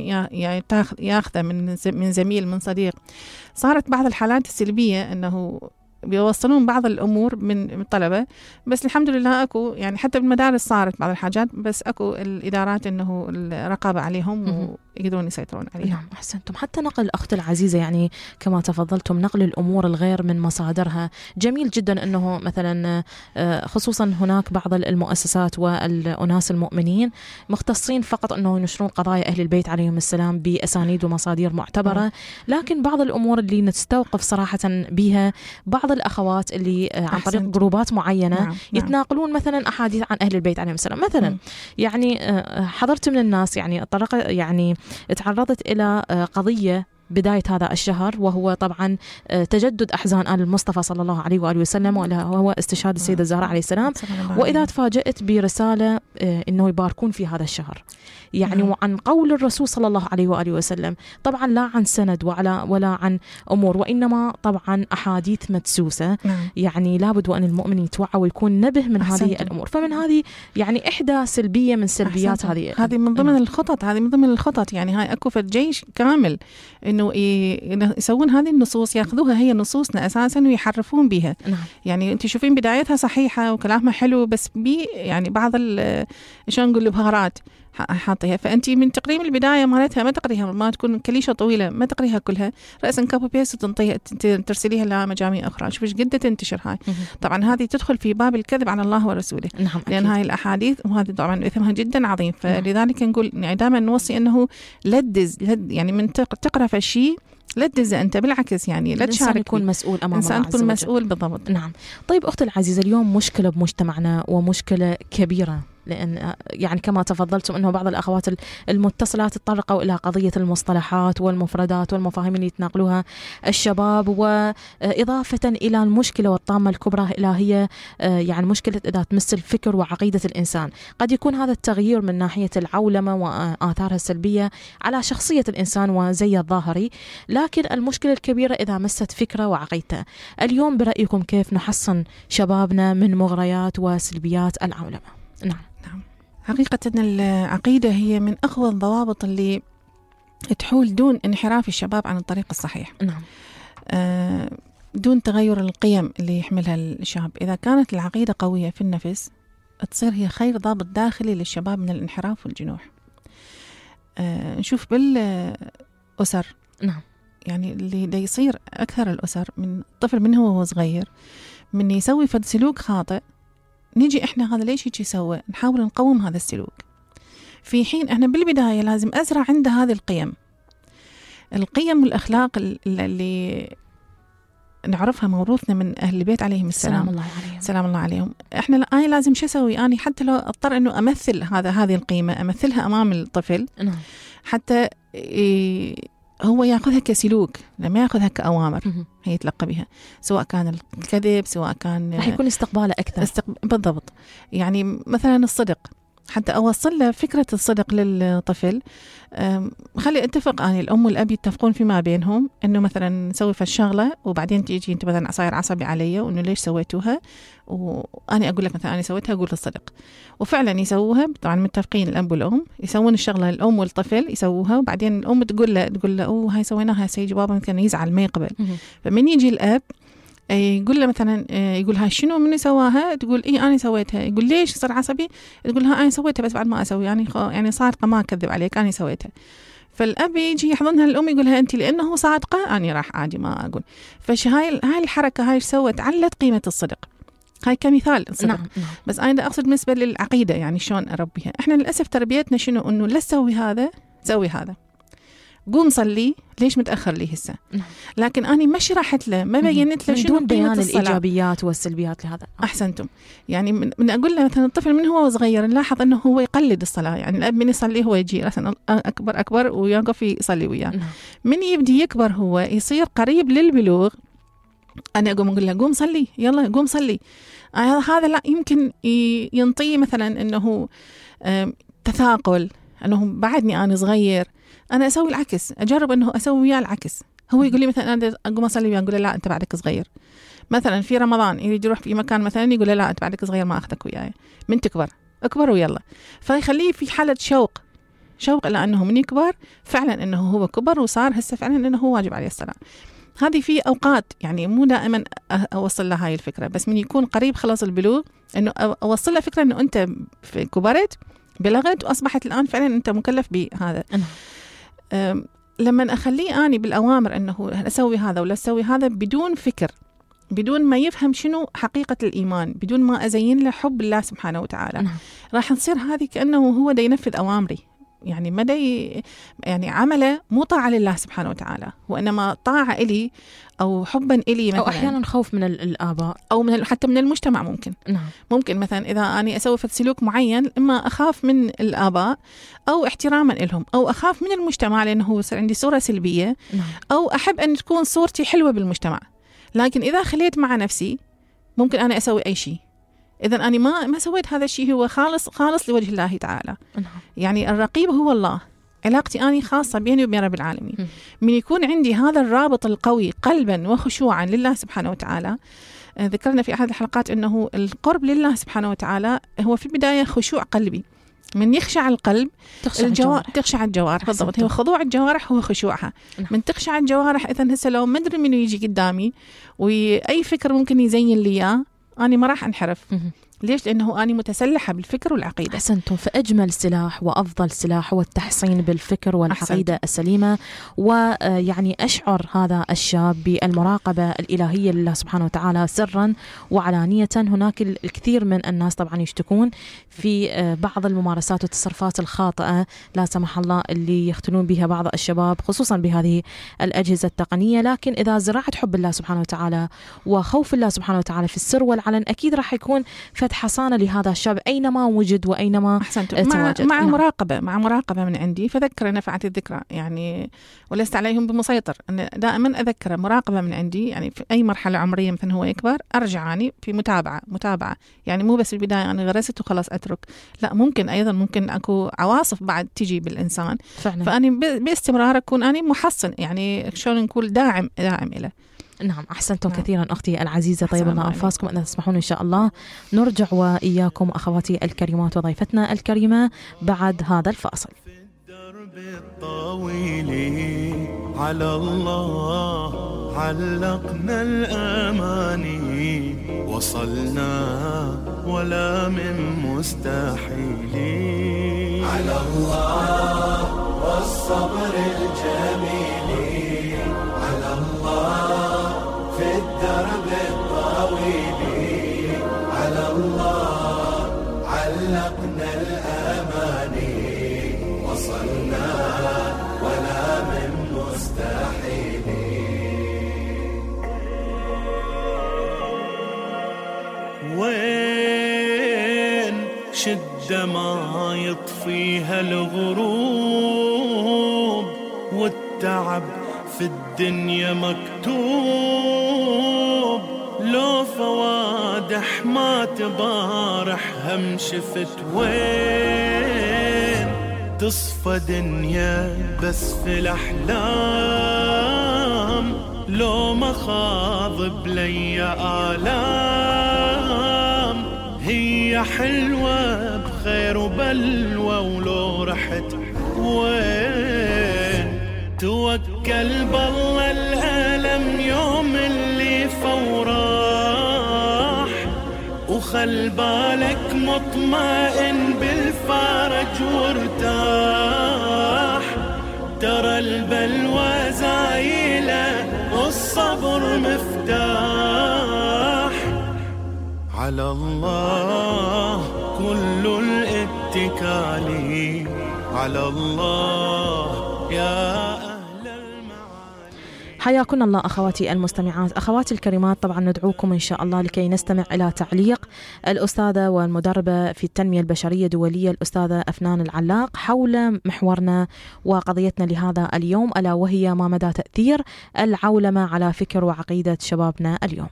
ياخذه من من زميل من صديق. صارت بعض الحالات السلبية أنه بيوصلون بعض الأمور من الطلبة، بس الحمد لله أكو يعني حتى بالمدارس صارت بعض الحاجات، بس أكو الإدارات أنه الرقابة عليهم ويقدرون يسيطرون عليها. نعم أحسنتم. حتى نقل الأخت العزيزة يعني كما تفضلتم، نقل الأمور الغير من مصادرها جميل جدا. أنه مثلا خصوصا هناك بعض المؤسسات والأناس المؤمنين مختصين فقط أنه ينشرون قضايا أهل البيت عليهم السلام بأسانيد ومصادر معتبرة، لكن بعض الأمور اللي نستوقف صراحة بها بعض الأخوات اللي عن طريق جروبات معينة نعم. يتناقلون مثلا أحاديث عن أهل البيت عليهم السلام مثلا. م. يعني حضرت من الناس يعني طرق يعني تعرضت إلى قضية بداية هذا الشهر، وهو طبعا تجدد أحزان آل المصطفى صلى الله عليه وآله وسلم، وهو استشهاد السيدة الزهراء عليه السلام. وإذا تفاجأت برسالة إنه يباركون في هذا الشهر، يعني نعم. وعن قول الرسول صلى الله عليه وآله وسلم، طبعا لا عن سند ولا ولا عن أمور، وإنما طبعا أحاديث مدسوسة. نعم. يعني لابد وأن المؤمن يتوعى ويكون نبه من أحسنتم. هذه الأمور. فمن هذه يعني إحدى سلبية من سلبيات أحسنتم. هذه هذه من ضمن الخطط هذه من ضمن الخطط يعني هاي أكو في الجيش كامل إنه يسوون هذه النصوص، ياخذوها هي نصوصنا أساسا ويحرفون بها. نعم. يعني أنت شوفين بدايتها صحيحة وكلامها حلو، بس بي يعني بعض شلون نقول البهارات حاطيها، فأنت من تقريم البداية مالتها ما تقريها، ما تكون كليشة طويلة ما تقريها كلها، رأسا كابو بيس وتنطيها ترسليها لمجاميع أخرى. شوف إيش قد تنتشر هاي. طبعا هذه تدخل في باب الكذب على الله ورسوله. نعم. لأن هاي الأحاديث وهذه طبعا إثمها جدا عظيم، فلذلك نقول يعني دائما نوصي أنه لدز لد يعني من تقرأ في الشيء لا تجزء أنت، بالعكس يعني لا تشارك، يكون مسؤول أمام الله عز وجل. يكون مسؤول بالضبط. نعم. طيب أختي العزيزة، اليوم مشكلة بمجتمعنا ومشكلة كبيرة، لأن يعني كما تفضلتم أنه بعض الأخوات المتصلات تطرقوا إلى قضية المصطلحات والمفردات والمفاهيم اللي يتناقلوها الشباب، وإضافة إلى المشكلة والطامة الكبرى إلى هي يعني مشكلة إذا تمس الفكر وعقيدة الإنسان. قد يكون هذا التغيير من ناحية العولمة وآثارها السلبية على شخصية الإنسان وزي الظاهري، لكن المشكلة الكبيرة إذا مست فكرة وعقيدته. اليوم برأيكم كيف نحصن شبابنا من مغريات وسلبيات العولمة؟ نعم. نعم. حقيقة العقيدة هي من أقوى الضوابط اللي تحول دون انحراف الشباب عن الطريق الصحيح. نعم. آه دون تغير القيم اللي يحملها الشاب. إذا كانت العقيدة قوية في النفس تصير هي خير ضابط داخلي للشباب من الانحراف والجنوح. آه نشوف بالأسر. نعم. يعني اللي دا يصير أكثر الأسر من الطفل من هو وهو صغير من يسوي فد سلوك خاطئ، نيجي إحنا هذا ليش هيك يسوي، نحاول نقوم هذا السلوك، في حين إحنا بالبداية لازم أزرع عنده هذه القيم القيم والأخلاق اللي نعرفها موروثنا من أهل البيت عليهم السلام. سلام الله عليهم. سلام الله عليهم. إحنا أنا لازم شو أسوي، أنا حتى لو أضطر إنه أمثل هذا هذه القيمة أمثلها أمام الطفل. نعم. حتى إيه هو ياخذها كسلوك، لما ياخذها كأوامر هي يتلقى بها، سواء كان الكذب سواء كان راح يكون استقباله أكثر. استقب... بالضبط. يعني مثلا الصدق، حتى أوصل له فكرة الصدق للطفل، خلي اتفق أنا الأم والأب يتفقون فيما بينهم إنه مثلا نسوي في الشغلة وبعدين تيجي أنت مثلا صاير عصبي علي وإنه ليش سويتوها وأنا أقول لك مثلا أنا سويتها أقول الصدق، وفعلا يسووها. طبعا متفقين الأب والأم يسوون الشغلة، الأم والطفل يسووها، وبعدين الأم تقول له تقول له أوه هاي سويناها سيجي بابا مثلا يزعل ما يقبل. فمن يجي الأب يقول له مثلا يقول هاي شنو من سواها، تقول إيه أنا سويتها، يقول ليش صار عصبي، تقول ها أنا سويتها بس بعد ما أسوي يعني يعني صادقة ما أكذب عليك أنا سويتها. فالأب يجي يحضنها الأم يقولها أنت لأنه صادقة أنا راح عادي ما أقول. فش هاي هاي الحركة هاي سوت علت قيمة الصدق، هاي كمثال الصدق. نعم. بس أنا أقصد بالنسبة للعقيدة يعني شلون أربيها. إحنا للأسف تربيتنا شنو إنه لا تسوي هذا سوي هذا، قوم صلي ليش متأخر لي هسه. لكن أنا ما شرحت له ما بينت له شنو بيان الإيجابيات والسلبيات لهذا. أحسنتم. يعني من, من أقول له مثلا الطفل من هو صغير نلاحظ أنه هو يقلد الصلاة، يعني الأب من يصلي هو يجي مثلا أكبر أكبر ويقف يصلي وياه. من يبدي يكبر هو يصير قريب للبلوغ أنا أقوم أقول له قوم صلي يلا قوم صلي. آه هذا لا يمكن ينطي مثلا أنه تثاقل، أنه بعدني أنا صغير أنا أسوي العكس، أجرب أنه أسوي وياه العكس. هو يقول لي مثلا أنا أقوم أصلي وياه، أقول له لا أنت بعدك صغير. مثلا في رمضان يجي يروح في مكان مثلا يقول له لا أنت بعدك صغير ما أخذك وياي، من تكبر أكبر ويلا. فيخليه في حالة شوق شوق إلى أنه من يكبر فعلا أنه هو كبر وصار هسه فعلا أنه هو واجب عليه الصلاة. هذه في أوقات يعني مو دائما أوصل له هاي الفكرة، بس من يكون قريب خلاص البلوغ أنه أوصل له فكرة أنه أنت كبرت بلغت وأصبحت الآن فعلا أنت مكلف بهذا. لما أخليه أني بالأوامر أنه أسوي هذا ولا أسوي هذا بدون فكر، بدون ما يفهم شنو حقيقة الإيمان، بدون ما أزين له حب الله سبحانه وتعالى، راح نصير هذه كأنه هو دا ينفذ أوامري، يعني ما دي يعني عمله مو طاعة لله سبحانه وتعالى، وإنما طاعة إلي أو حبا إلي مثلا، أو أحيانا خوف من الآباء أو من حتى من المجتمع. ممكن نعم. ممكن مثلا إذا أنا أسوي في سلوك معين إما أخاف من الآباء أو احتراما لهم، أو أخاف من المجتمع لأنه هو عندي صورة سلبية، نعم. أو أحب أن تكون صورتي حلوة بالمجتمع. لكن إذا خليت مع نفسي ممكن أنا أسوي أي شيء، إذا أنا ما ما سويت هذا الشيء هو خالص خالص لوجه الله تعالى. نعم. يعني الرقيب هو الله، علاقتي أنا خاصة بيني وبين رب العالمين. م. من يكون عندي هذا الرابط القوي قلبا وخشوعا لله سبحانه وتعالى. ذكرنا في أحد الحلقات أنه القرب لله سبحانه وتعالى هو في البداية خشوع قلبي. من يخشع القلب تخشع الجوارح, الجوارح. تخشع الجوارح بالضبط، هو خضوع الجوارح هو خشوعها. نعم. من تخشع الجوارح إذن هسه لو ما أدري منه يجي قدامي وأي فكر ممكن يزين لي إياه أنا ما راح أنحرف. م. ليش؟ لأنه أنا متسلحة بالفكر والعقيدة. أحسنتم. فأجمل سلاح وأفضل سلاح هو التحصين بالفكر والعقيدة السليمة. ويعني أشعر هذا الشاب بالمراقبة الإلهية لله سبحانه وتعالى سرا وعلانية. هناك الكثير من الناس طبعا يشتكون في بعض الممارسات والتصرفات الخاطئة لا سمح الله اللي يختلون بها بعض الشباب خصوصا بهذه الأجهزة التقنية. لكن إذا زرعت حب الله سبحانه وتعالى وخوف الله سبحانه وتعالى في السر والعلن أكيد راح يكون حصانة لهذا الشاب أينما وجد وأينما تواجد. مع, مع نعم. مراقبة مع مراقبة من عندي، فذكر نفعت الذكرى يعني ولست عليهم بمسيطر. أنا دائما أذكر مراقبة من عندي، يعني في أي مرحلة عمرية مثلا هو يكبر أرجعني في متابعة متابعة يعني مو بس البداية أنا غرست وخلاص أترك، لا ممكن أيضا ممكن أكو عواصف بعد تيجي بالإنسان فعلا. فأنا باستمرار أكون أنا محصن يعني شلون نقول داعم داعم إله. نعم أحسنتم نعم. كثيرا أختي العزيزة. طيب الله أنفاسكم. إذا تسمحون إن شاء الله نرجع وإياكم أخواتي الكريمات وضيفتنا الكريمة بعد هذا الفاصل. في الدرب الطويل على الله علقنا الأماني، وصلنا ولا من مستحيل على الله والصبر الجميل على الله في الدرب الطويل على الله علقنا الأماني، وصلنا ولا من مستحيل. وين شدة ما يطفيها الغروب، والتعب في الدنيا مكتوب، لو فوادح ما تبارح هم شفت. وين تصفى دنيا بس في الأحلام، لو مخاض بلي آلام، هي حلوة بخير وبلوى ولو رحت وين توكل بالله الألم يوم اللي فوراح وخل بالك مطمئن بالفرج وارتاح ترى البلوى زايلة والصبر مفتاح على الله كل الاتكال على الله يا أهل المعالي. حياكن الله أخواتي المستمعات. أخواتي الكريمات، طبعا ندعوكم إن شاء الله لكي نستمع إلى تعليق الأستاذة والمدربة في التنمية البشرية الدولية الأستاذة أفنان العلاق حول محورنا وقضيتنا لهذا اليوم، ألا وهي ما مدى تأثير العولمة على فكر وعقيدة شبابنا اليوم.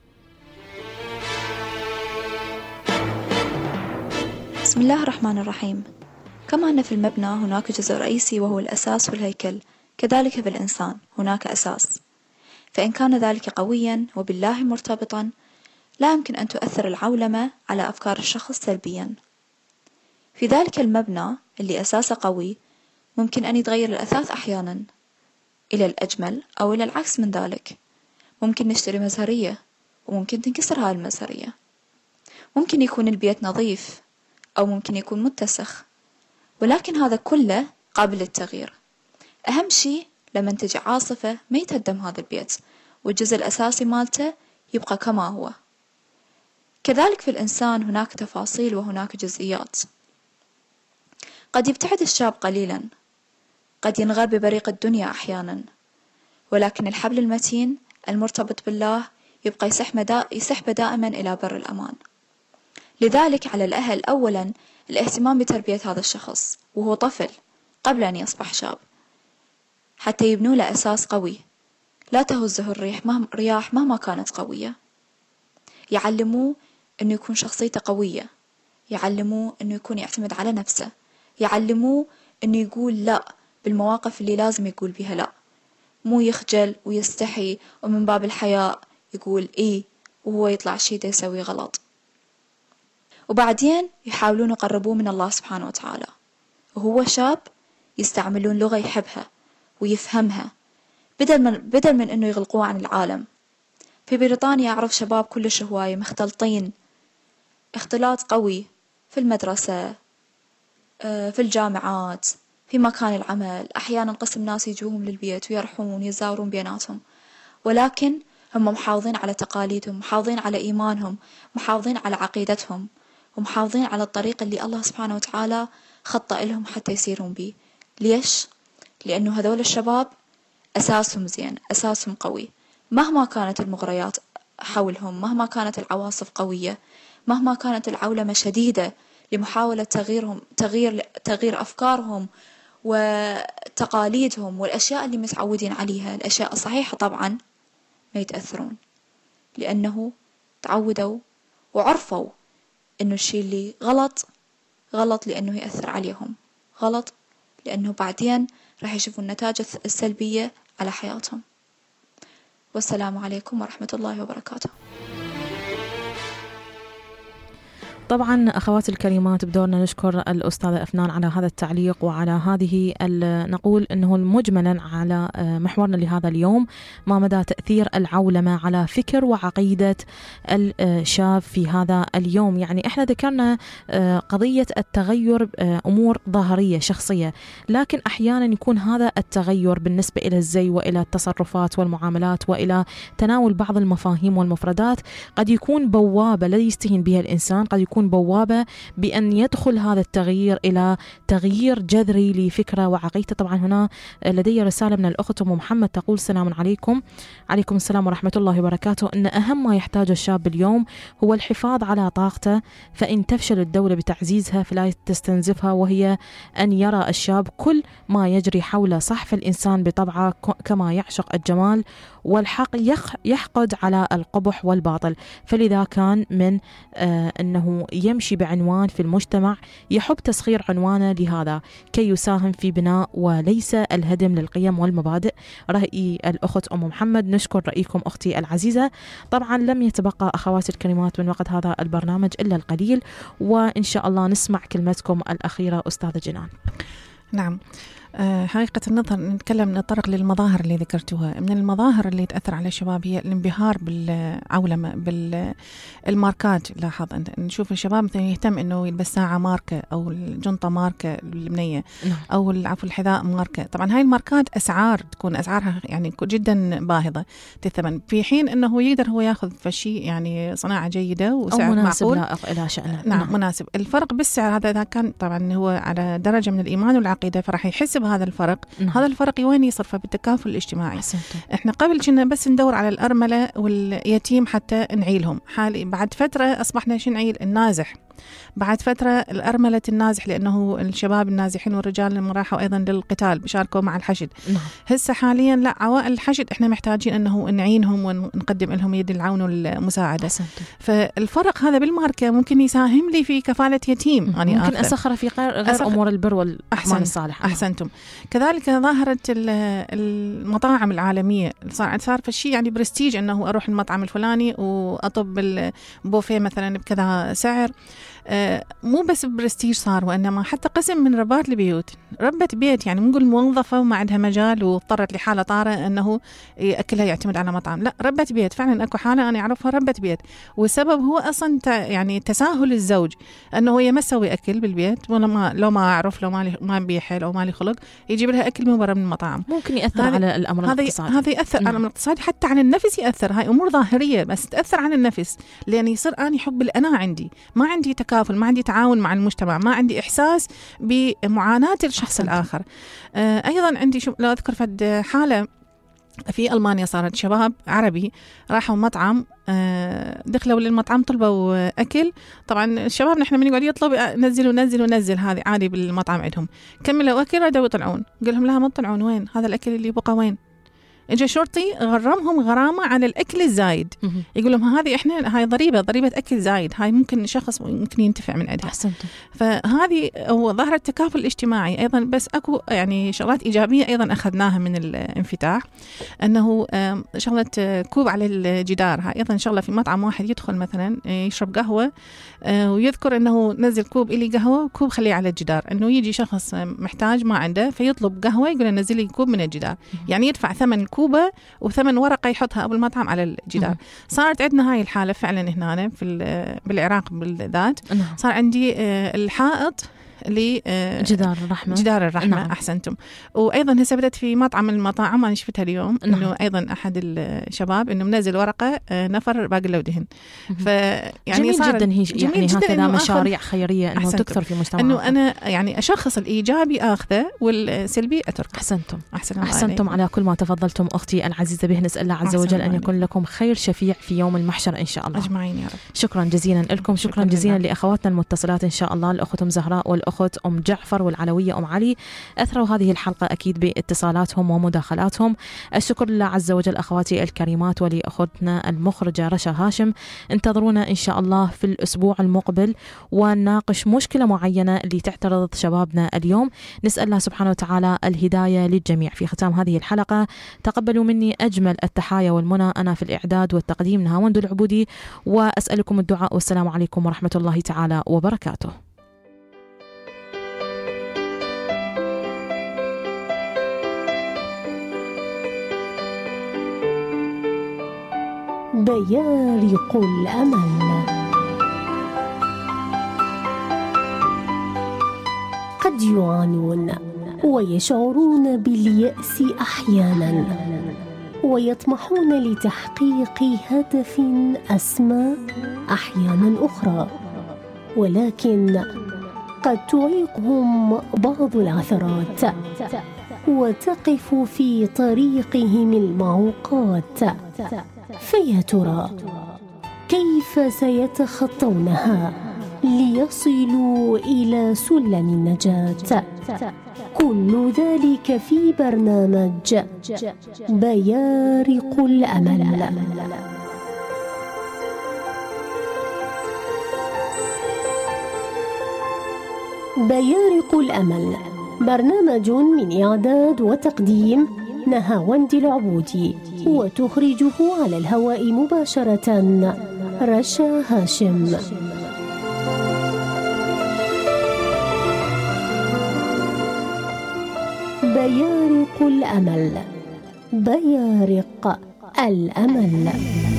بسم الله الرحمن الرحيم. كما أن في المبنى هناك جزء رئيسي وهو الأساس والهيكل، كذلك في الإنسان هناك أساس، فإن كان ذلك قويا وبالله مرتبطا لا يمكن أن تؤثر العولمة على أفكار الشخص سلبيا. في ذلك المبنى اللي أساسه قوي ممكن أن يتغير الأثاث أحيانا إلى الأجمل أو إلى العكس من ذلك. ممكن نشتري مزهرية وممكن تنكسر هاي المزهرية. ممكن يكون البيت نظيف أو ممكن يكون متسخ، ولكن هذا كله قابل للتغيير. أهم شيء لما تجي عاصفة ما يتهدم هذا البيت والجزء الأساسي مالته يبقى كما هو. كذلك في الإنسان هناك تفاصيل وهناك جزئيات. قد يبتعد الشاب قليلا، قد ينغر ببريق الدنيا أحيانا، ولكن الحبل المتين المرتبط بالله يبقى يسحب دائما إلى بر الأمان. لذلك على الأهل أولا الاهتمام بتربية هذا الشخص وهو طفل قبل أن يصبح شاب، حتى يبنوا له أساس قوي لا تهزه الريح مهما رياح مهما كانت قوية. يعلموه أنه يكون شخصيته قوية، يعلموه أنه يكون يعتمد على نفسه، يعلموه أنه يقول لا بالمواقف اللي لازم يقول بها لا، مو يخجل ويستحي ومن باب الحياء يقول إيه وهو يطلع شيء ده يسوي غلط. وبعدين يحاولون يقربوه من الله سبحانه وتعالى، وهو شاب يستعملون لغة يحبها ويفهمها بدل من, بدل من أنه يغلقوه عن العالم. في بريطانيا أعرف شباب كلش هواية مختلطين اختلاط قوي في المدرسة، في الجامعات، في مكان العمل، أحيانا قسم ناس يجوهم للبيت ويرحون يزارون بيناتهم، ولكن هم محافظين على تقاليدهم، محافظين على إيمانهم، محافظين على عقيدتهم، ومحافظين على الطريق اللي الله سبحانه وتعالى خطأ لهم حتى يسيرون به. ليش؟ لأنه هذول الشباب أساسهم زين، أساسهم قوي، مهما كانت المغريات حولهم، مهما كانت العواصف قوية، مهما كانت العولمة شديدة لمحاولة تغييرهم تغيير تغيير أفكارهم وتقاليدهم والأشياء اللي متعودين عليها، الأشياء الصحيحة طبعا، ما يتأثرون، لأنه تعودوا وعرفوا إنه الشيء اللي غلط غلط لأنه يأثر عليهم، غلط لأنه بعدين راح يشوفوا النتائج السلبية على حياتهم. والسلام عليكم ورحمة الله وبركاته. طبعا أخواتي الكريمات، بدورنا نشكر الأستاذة أفنان على هذا التعليق وعلى هذه نقول أنه مجملا على محورنا لهذا اليوم، ما مدى تأثير العولمة على فكر وعقيدة الشاب في هذا اليوم. يعني إحنا ذكرنا قضية التغير أمور ظاهرية شخصية، لكن أحيانا يكون هذا التغير بالنسبة إلى الزي وإلى التصرفات والمعاملات وإلى تناول بعض المفاهيم والمفردات قد يكون بوابة لا يستهين بها الإنسان، قد يكون بوابة بأن يدخل هذا التغيير إلى تغيير جذري لفكرة وعقيدة. طبعا هنا لدي رسالة من الأخت أم محمد تقول: السلام عليكم. عليكم السلام ورحمة الله وبركاته. إن أهم ما يحتاجه الشاب اليوم هو الحفاظ على طاقته، فإن تفشل الدولة بتعزيزها فلا تستنزفها، وهي أن يرى الشاب كل ما يجري حوله. صح، فالإنسان بطبعه كما يعشق الجمال والحق يحقد على القبح والباطل، فلذا كان من آه أنه يمشي بعنوان في المجتمع يحب تسخير عنوانه لهذا كي يساهم في بناء وليس الهدم للقيم والمبادئ. رأي الأخت أم محمد. نشكر رأيكم أختي العزيزة. طبعا لم يتبقى أخواتي الكريمات من وقت هذا البرنامج إلا القليل، وإن شاء الله نسمع كلمتكم الأخيرة أستاذة جنان. نعم، حقيقة النظر نتكلم نتطرق للمظاهر اللي ذكرتوها. من المظاهر اللي تأثر على الشباب هي الانبهار بالعولمة، بالماركات. لاحظ أنت نشوف الشباب مثلا يهتم إنه يلبس ساعة ماركة أو الجنطة ماركة البنية أو العفو الحذاء ماركة. طبعا هاي الماركات أسعار تكون أسعارها يعني جدا باهظة الثمن، في حين إنه يقدر هو يأخذ فشي يعني صناعة جيدة وسعر مناسب معقول لائق إلى شأنه. نعم, نعم مناسب. الفرق بالسعر هذا إذا كان طبعا هو على درجة من الإيمان والعقيدة فراح يحس بهذا الفرق. نعم. هذا الفرق وين يصرفه؟ بالتكافل الاجتماعي. حسنتم. احنا قبل كنا بس ندور على الأرملة واليتيم حتى نعيلهم، حالي بعد فترة أصبحنا شو نعيل النازح، بعد فترة الأرملة النازح، لأنه الشباب النازحين والرجال لما راحوا أيضا للقتال بشاركوا مع الحشد. نعم. هسه حاليا لا، عوائل الحشد احنا محتاجين أنه نعينهم ونقدم لهم يد العون والمساعدة. حسنتم. فالفرق هذا بالماركة ممكن يساهم لي في كفالة يتيم، يعني ممكن أسخر في غير أسخر أمور البر والأعمال الصالحة. أحسنتم. كذلك ظاهرة المطاعم العالمية، صار صار في شيء يعني برستيج أنه أروح المطعم الفلاني وأطب البوفيه مثلا بكذا سعر. آه مو بس برستيج صار، وإنما حتى قسم من ربات البيوت، ربة بيت يعني نقول موظفة وما عندها مجال واضطرت لحالة طارئة أنه أكلها يعتمد على مطعم، لا ربة بيت فعلا. أكو حالة أنا أعرفها ربة بيت، والسبب هو أصلا يعني تساهل الزوج، أنه هي ما تسوي أكل بالبيت، ولا ما لو ما أعرف لو ما ما بيحل أو ما لي خلق يجيب لها أكل من برا من المطعم. ممكن يأثر على الأمر الاقتصادي. هذا يأثر على الأمر الاقتصادي، حتى على النفس يأثر. هاي أمور ظاهرية بس تأثر على النفس، لأن يصير أنا حب الأنا عندي، ما عندي تكافل، ما عندي تعاون مع المجتمع، ما عندي إحساس بمعاناة الشخص الآخر. آه أيضا عندي شو لو أذكر فد حالة في ألمانيا، صارت شباب عربي راحوا مطعم، آه دخلوا للمطعم طلبوا أكل. طبعا الشباب نحن من يقول يطلب نزل ونزل ونزل، هذه عادي بالمطعم عندهم. كملوا أكل ردوا يطلعون، قال لهم لا ما تطلعون، وين هذا الأكل اللي بقى وين؟ اجى شرطي غرمهم غرامة على الأكل الزايد. يقول لهم هذه احنا هاي ضريبة ضريبة أكل زايد، هاي ممكن شخص ممكن ينتفع من عندها. أحسنتم. فهذه هو ظهر التكافل الاجتماعي أيضا. بس أكو يعني شغلات إيجابية أيضا أخذناها من الانفتاح، أنه شغلة كوب على الجدار، هاي أيضا شغلة في مطعم واحد يدخل مثلا يشرب قهوة ويذكر أنه نزل كوب إلي قهوة وكوب خليه على الجدار، أنه يجي شخص محتاج ما عنده فيطلب قهوة يقول نزل لي كوب من الجدار، يعني يدفع ثمن كوبة وثمن ورقة يحطها أبو المطعم على الجدار. صارت عندنا هاي الحالة فعلا هنا في بالعراق بالذات. صار عندي الحائط لجدار الرحمة. جدار الرحمة. نعم. أحسنتم. وأيضا هسه بدأت في مطعم من المطاعم أنا شفتها اليوم. نعم. إنه أيضا أحد الشباب إنه منزل ورقة نفر باقي له دهن. فيعني جميل جدا هي يعني هكذا مشاريع خيرية إنه تكثر في مجتمعنا. إنه أنا يعني أشخص الإيجابي آخذه والسلبي أترك. أحسنتم. أحسنتم على كل ما تفضلتم أختي العزيزة به. نسأل الله عز وجل أن يكون لكم خير شفيع في يوم المحشر إن شاء الله. أجمعين يا رب. شكرا جزيلا لكم. شكرا, شكرا جزيلا لأخواتنا المتصلات إن شاء الله، الأخت أم زهراء والأخت أم جعفر والعلوية أم علي، أثروا هذه الحلقة أكيد باتصالاتهم ومداخلاتهم. الشكر لله عز وجل أخواتي الكريمات، ولأخوتنا المخرجة رشا هاشم. انتظرونا إن شاء الله في الأسبوع المقبل ونناقش مشكلة معينة اللي تعترض شبابنا اليوم. نسأل الله سبحانه وتعالى الهداية للجميع. في ختام هذه الحلقة تقبلوا مني أجمل التحايا والمنى. أنا في الإعداد والتقديم نهاوند العبودي، وأسألكم الدعاء والسلام عليكم ورحمة الله تعالى وبركاته. بيارق الأمل. قد يعانون ويشعرون باليأس أحيانا، ويطمحون لتحقيق هدف أسمى أحيانا أخرى، ولكن قد تعيقهم بعض العثرات وتقف في طريقهم المعوقات. فيا ترى كيف سيتخطونها ليصلوا إلى سلم النجاة. كل ذلك في برنامج بيارق الأمل. بيارق الأمل برنامج من إعداد وتقديم نهاوند العبودي، وتخرجه على الهواء مباشرة رشا هاشم. بيارق الأمل، بيارق الأمل.